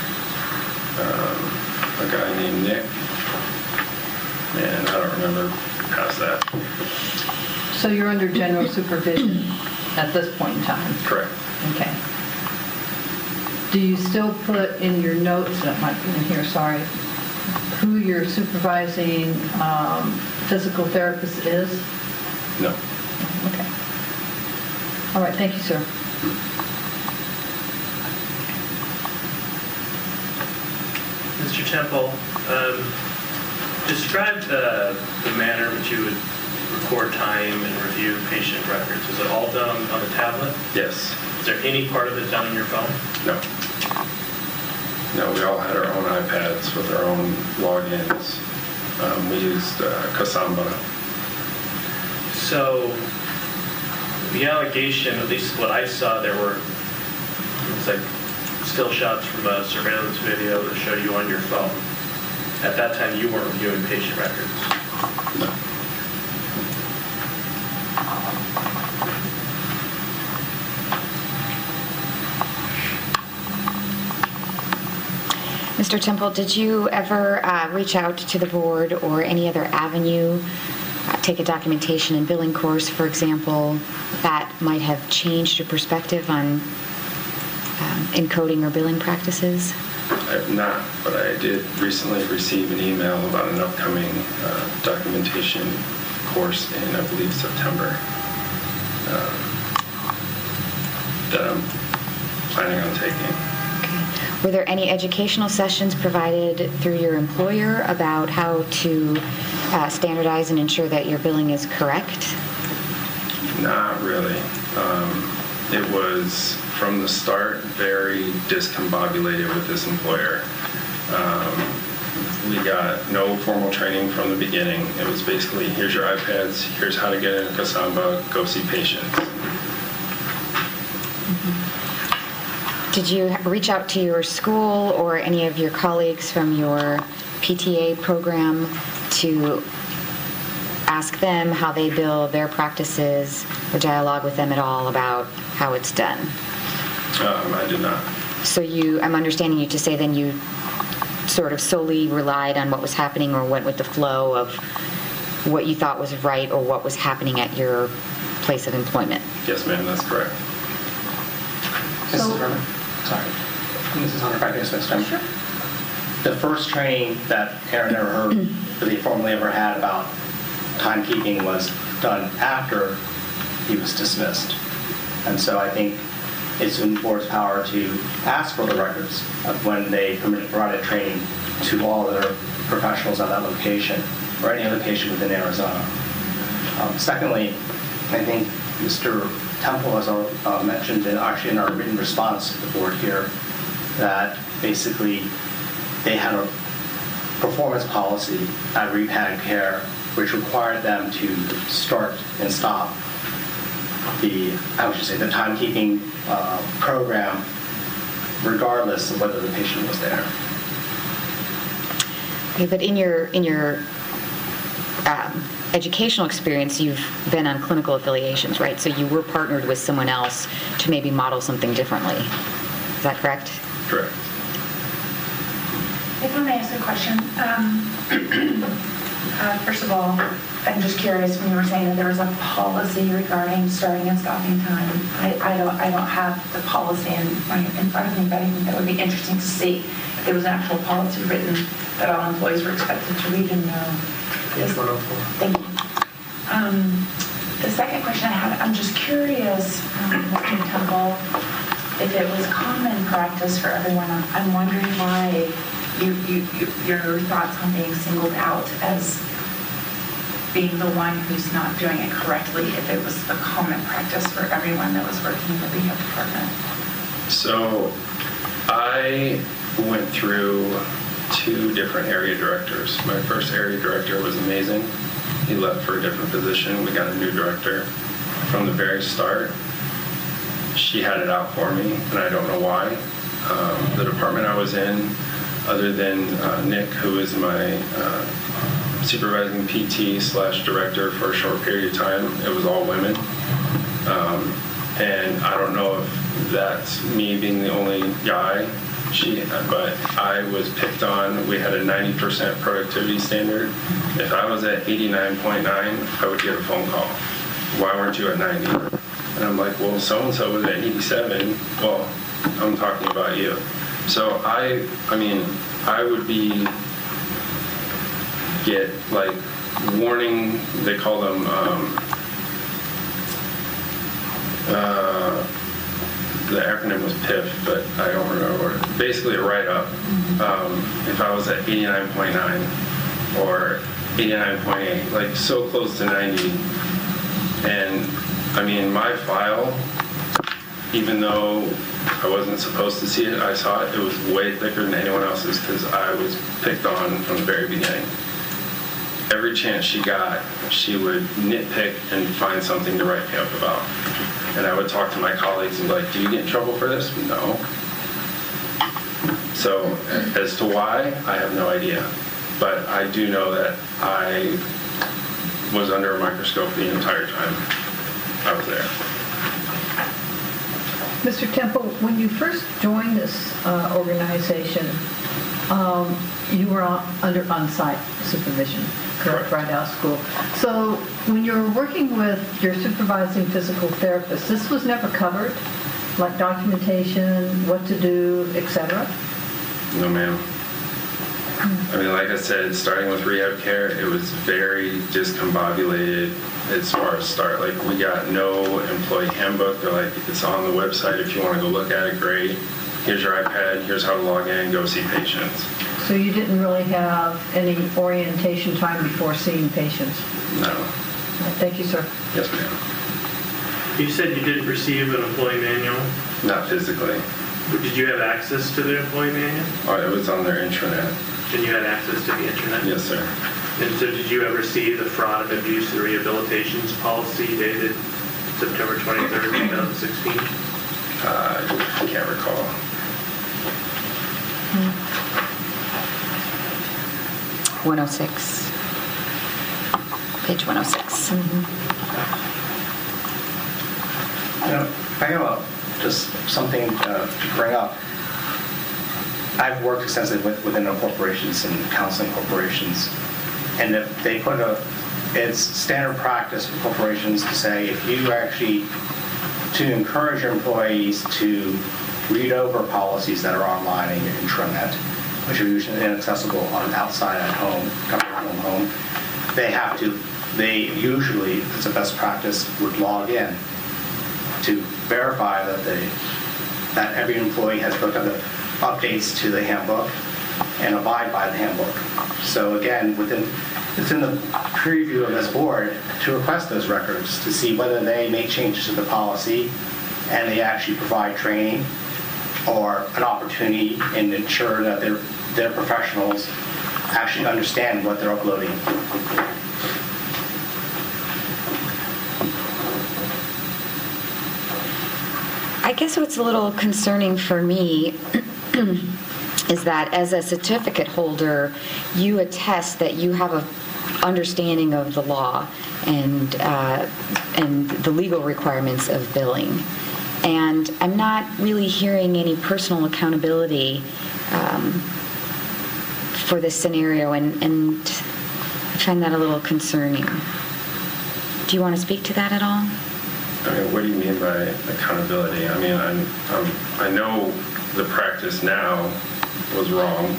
A guy named Nick, and I don't remember past that. So you're under general supervision at this point in time? Correct. Okay. Do you still put in your notes, that might be in here, sorry, who your supervising physical therapist is? No. Okay. All right, thank you, sir. Mr. Temple, describe the manner in which you would record time and review patient records. Is it all done on the tablet? Yes. Is there any part of it done on your phone? No. No, we all had our own iPads with our own logins. We used Kasamba. So the allegation, at least what I saw, it's like still shots from a surveillance video that showed you on your phone. At that time, you weren't reviewing patient records. No. Mr. Temple, did you ever reach out to the board or any other avenue, take a documentation and billing course, for example, that might have changed your perspective on encoding or billing practices? I have not, but I did recently receive an email about an upcoming documentation course in, I believe, September that I'm planning on taking. Were there any educational sessions provided through your employer about how to standardize and ensure that your billing is correct? Not really. It was, from the start, very discombobulated with this employer. We got no formal training from the beginning. It was basically, here's your iPads, here's how to get in Kasamba, go see patients. Did you reach out to your school or any of your colleagues from your PTA program to ask them how they bill their practices or dialogue with them at all about how it's done? I did not. So I'm understanding you to say then you sort of solely relied on what was happening or went with the flow of what you thought was right or what was happening at your place of employment? Yes, ma'am, that's correct. Mrs. Herman? Sorry. Mrs. Hunter, if I could just explain. Sure. The first training that Aaron ever heard, that he formally ever had about timekeeping was done after he was dismissed. And so I think it's in the board's power to ask for the records of when they provided training to all their professionals at that location or any other location within Arizona. Secondly, I think Mr. Temple has mentioned, actually in our written response to the board here, that basically they had a performance policy at Repatting Care which required them to start and stop the timekeeping program regardless of whether the patient was there. Okay, but in your educational experience, you've been on clinical affiliations, right? So you were partnered with someone else to maybe model something differently. Is that correct? Correct. If I may ask a question, first of all, I'm just curious, when you were saying that there was a policy regarding starting and stopping time, I don't have the policy in front of me, but I think that would be interesting to see if there was an actual policy written that all employees were expected to read and know. Page 104. Thank you. The second question I had, I'm just curious, Dr. Temple, if it was common practice for everyone. I'm wondering why your thoughts on being singled out as being the one who's not doing it correctly, if it was the common practice for everyone that was working in the rehab department. So I went through 2 different area directors. My first area director was amazing. He left for a different position. We got a new director. From the very start, she had it out for me, and I don't know why. The department I was in, other than Nick, who is my supervising PT/director for a short period of time, it was all women. And I don't know if that's me being the only guy, but I was picked on. We had a 90% productivity standard. If I was at 89.9, I would get a phone call. Why weren't you at 90? And I'm like, well, so-and-so was at 87. Well, I'm talking about you. So I would get like warning, they call them, the acronym was PIF, but I don't remember. Basically a write-up. If I was at 89.9 or 89.8, like so close to 90. And I mean, my file, even though I wasn't supposed to see it, I saw it. It was way thicker than anyone else's because I was picked on from the very beginning. Every chance she got, she would nitpick and find something to write me up about. And I would talk to my colleagues and be like, do you get in trouble for this? No. So as to why, I have no idea. But I do know that I was under a microscope the entire time I was there. Mr. Temple, when you first joined this organization, you were under on-site supervision, correct, right out of school. So when you were working with your supervising physical therapist, this was never covered, like documentation, what to do, etc.? No, ma'am. I mean, like I said, starting with rehab care, it was very discombobulated as far as start. Like, we got no employee handbook. They're like, it's on the website. If you want to go look at it, great. Here's your iPad. Here's how to log in. Go see patients. So you didn't really have any orientation time before seeing patients? No. Thank you, sir. Yes, ma'am. You said you didn't receive an employee manual? Not physically. But did you have access to the employee manual? Oh, it was on their intranet. And you had access to the internet? Yes, sir. And so did you ever see the fraud and abuse and rehabilitations policy dated September 23rd, 2016? I can't recall. 106. Page 106. I have just something to bring up. I've worked extensively within corporations and counseling corporations, and if they put it's standard practice for corporations to say if you actually, to encourage your employees to read over policies that are online in your intranet, which are usually inaccessible on outside at home, coming from home, they usually, as a best practice, would log in to verify that every employee has looked at the updates to the handbook and abide by the handbook. So again, it's in the preview of this board to request those records to see whether they make changes to the policy and they actually provide training or an opportunity and ensure that their professionals actually understand what they're uploading. I guess what's a little concerning for me is that as a certificate holder, you attest that you have understanding of the law and the legal requirements of billing. And I'm not really hearing any personal accountability for this scenario, and I find that a little concerning. Do you want to speak to that at all? I mean, what do you mean by accountability? I mean, I know the practice now was wrong,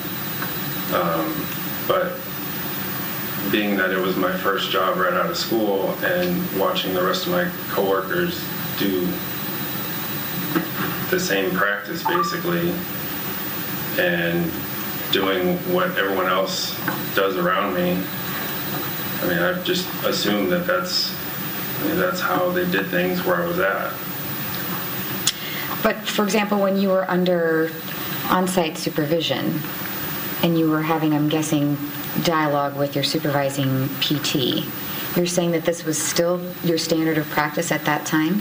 but being that it was my first job right out of school and watching the rest of my coworkers do the same practice basically and doing what everyone else does around me, I mean, I've just assumed that that's how they did things where I was at. But, for example, when you were under on-site supervision and you were having, I'm guessing, dialogue with your supervising PT, you're saying that this was still your standard of practice at that time?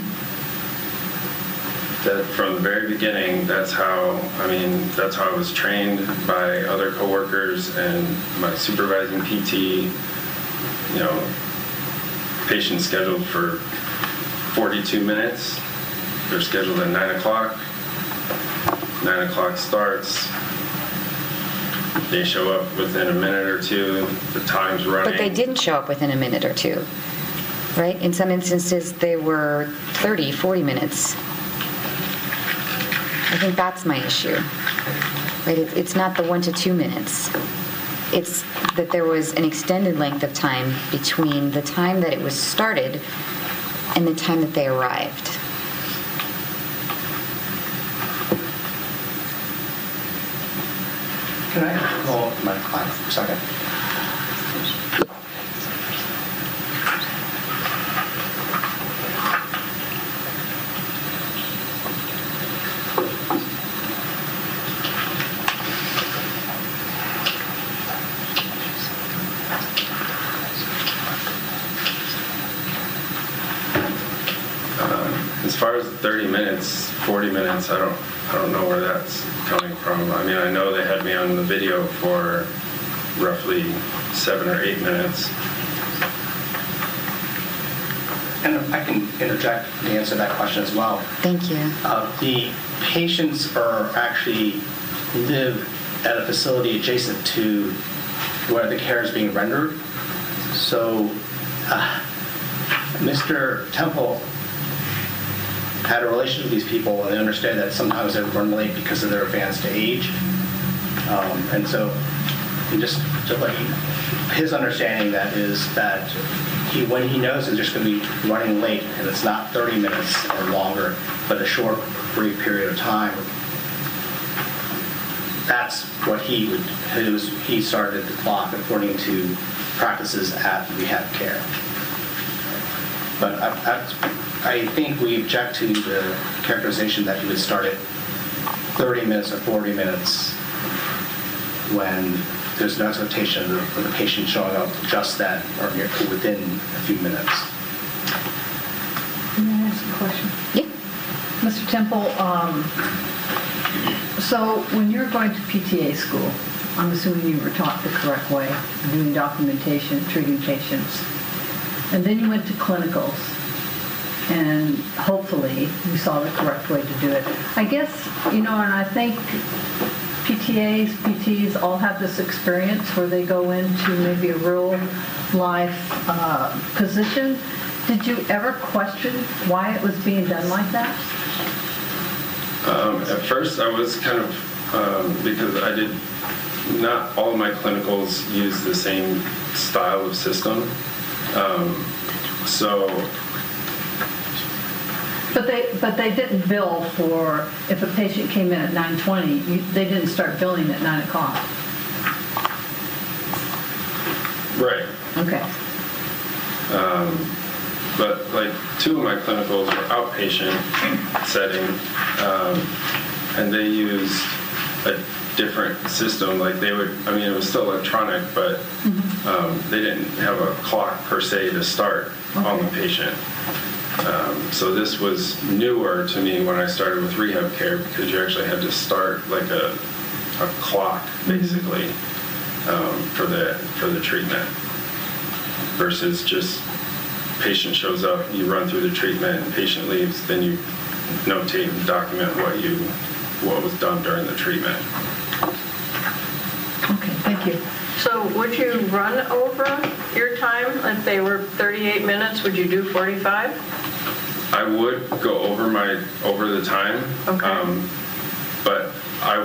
That from the very beginning, that's how I was trained by other coworkers and my supervising PT. You know, patients scheduled for 42 minutes. They're scheduled at 9 o'clock. 9 o'clock starts. They show up within a minute or two. The time's running. But they didn't show up within a minute or two, right? In some instances, they were 30, 40 minutes. I think that's my issue, right? It's not the 1 to 2 minutes. It's that there was an extended length of time between the time that it was started and the time that they arrived. Can I call my client for a second? As far as 30 minutes, 40 minutes, I don't know where that's coming from. I mean, I know they had me on the video for roughly 7 or 8 minutes. And I can interject and answer that question as well. Thank you. The patients actually live at a facility adjacent to where the care is being rendered. So Mr. Temple had a relationship with these people, and they understand that sometimes they run late because of their advanced age. And so just like his understanding that is that when he knows that they're just going to be running late, and it's not 30 minutes or longer, but a short, brief period of time, that's what he started the clock according to practices at rehab care. But I think we object to the characterization that he would start at 30 minutes or 40 minutes when there's no expectation of the patient showing up just that or within a few minutes. May I ask a question? Yeah. Mr. Temple, so when you're going to PTA school, I'm assuming you were taught the correct way, doing documentation, treating patients, and then you went to clinicals, and hopefully you saw the correct way to do it. I guess, and I think PTAs, PTs all have this experience where they go into maybe a real life position. Did you ever question why it was being done like that? At first I was kind of, because not all of my clinicals use the same style of system. But they didn't bill for, if a patient came in at 9:20, they didn't start billing at 9 o'clock. Right. Okay. But like 2 of my clinicals were outpatient setting, and they used a different system. Like it was still electronic, but they didn't have a clock per se to start on the patient. So this was newer to me when I started with rehab care, because you actually had to start like a clock basically for the treatment. versus just patient shows up, you run through the treatment, patient leaves, then you notate and document what was done during the treatment. Okay, thank you. So would you run over your time? If they were 38 minutes, would you do 45? I would go over the time, Okay. but I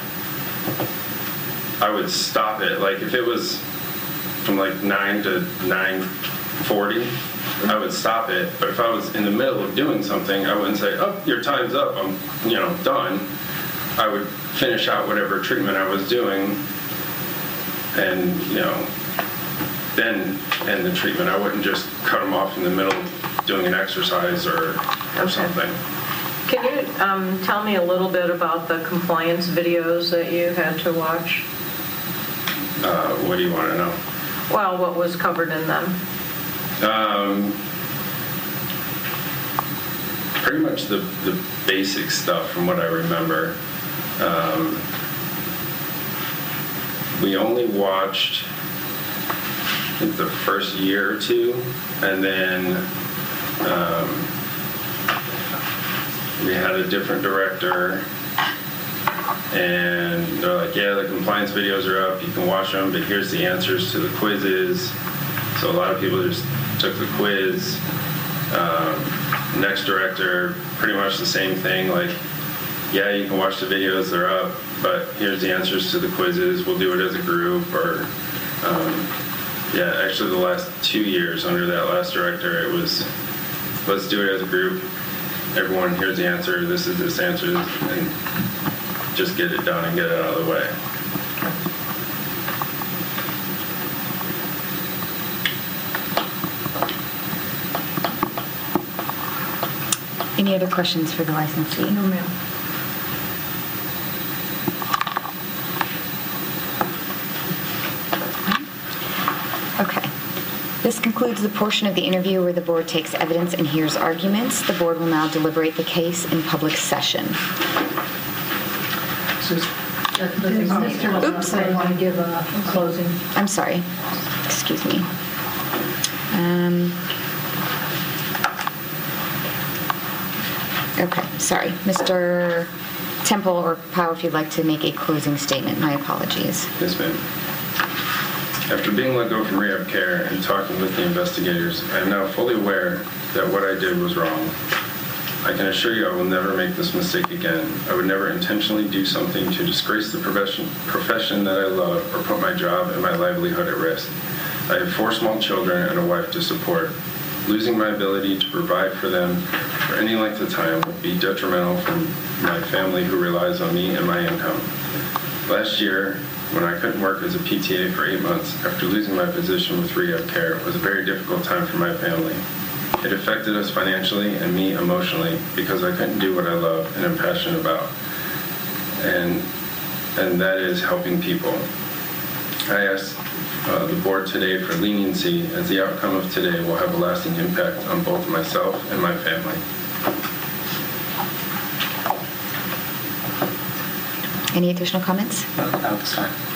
would stop it. Like if it was from like 9 to 9:40, I would stop it. But if I was in the middle of doing something, I wouldn't say, "Oh, your time's up. I'm, done." I would finish out whatever treatment I was doing, and then end the treatment. I wouldn't just cut them off in the middle of doing an exercise or something. Can you tell me a little bit about the compliance videos that you had to watch? What do you want to know? Well, what was covered in them? Pretty much the basic stuff from what I remember. We only watched, I think, the first year or two, and then we had a different director, and they're like, yeah, the compliance videos are up, you can watch them, but here's the answers to the quizzes. So a lot of people just took the quiz. Next director, pretty much the same thing, like, yeah, you can watch the videos, they're up, but here's the answers to the quizzes, we'll do it as a group, or, actually the last 2 years under that last director, it was, let's do it as a group, everyone, here's the answer, this answer, and just get it done and get it out of the way. Any other questions for the licensee? No, ma'am. Okay. This concludes the portion of the interview where the board takes evidence and hears arguments. The board will now deliberate the case in public session. Oops. I want to give a closing. I'm sorry. Excuse me. Okay, sorry. Mr. Temple or Powell, if you'd like to make a closing statement, my apologies. Yes, ma'am. After being let go from rehab care and talking with the investigators, I am now fully aware that what I did was wrong. I can assure you I will never make this mistake again. I would never intentionally do something to disgrace the profession that I love or put my job and my livelihood at risk. I have 4 small children and a wife to support. Losing my ability to provide for them for any length of time would be detrimental for my family who relies on me and my income. Last year, when I couldn't work as a PTA for 8 months after losing my position with rehab care, it was a very difficult time for my family. It affected us financially and me emotionally because I couldn't do what I love and am passionate about, and that is helping people. I ask the board today for leniency, as the outcome of today will have a lasting impact on both myself and my family. Any additional comments? No, this time.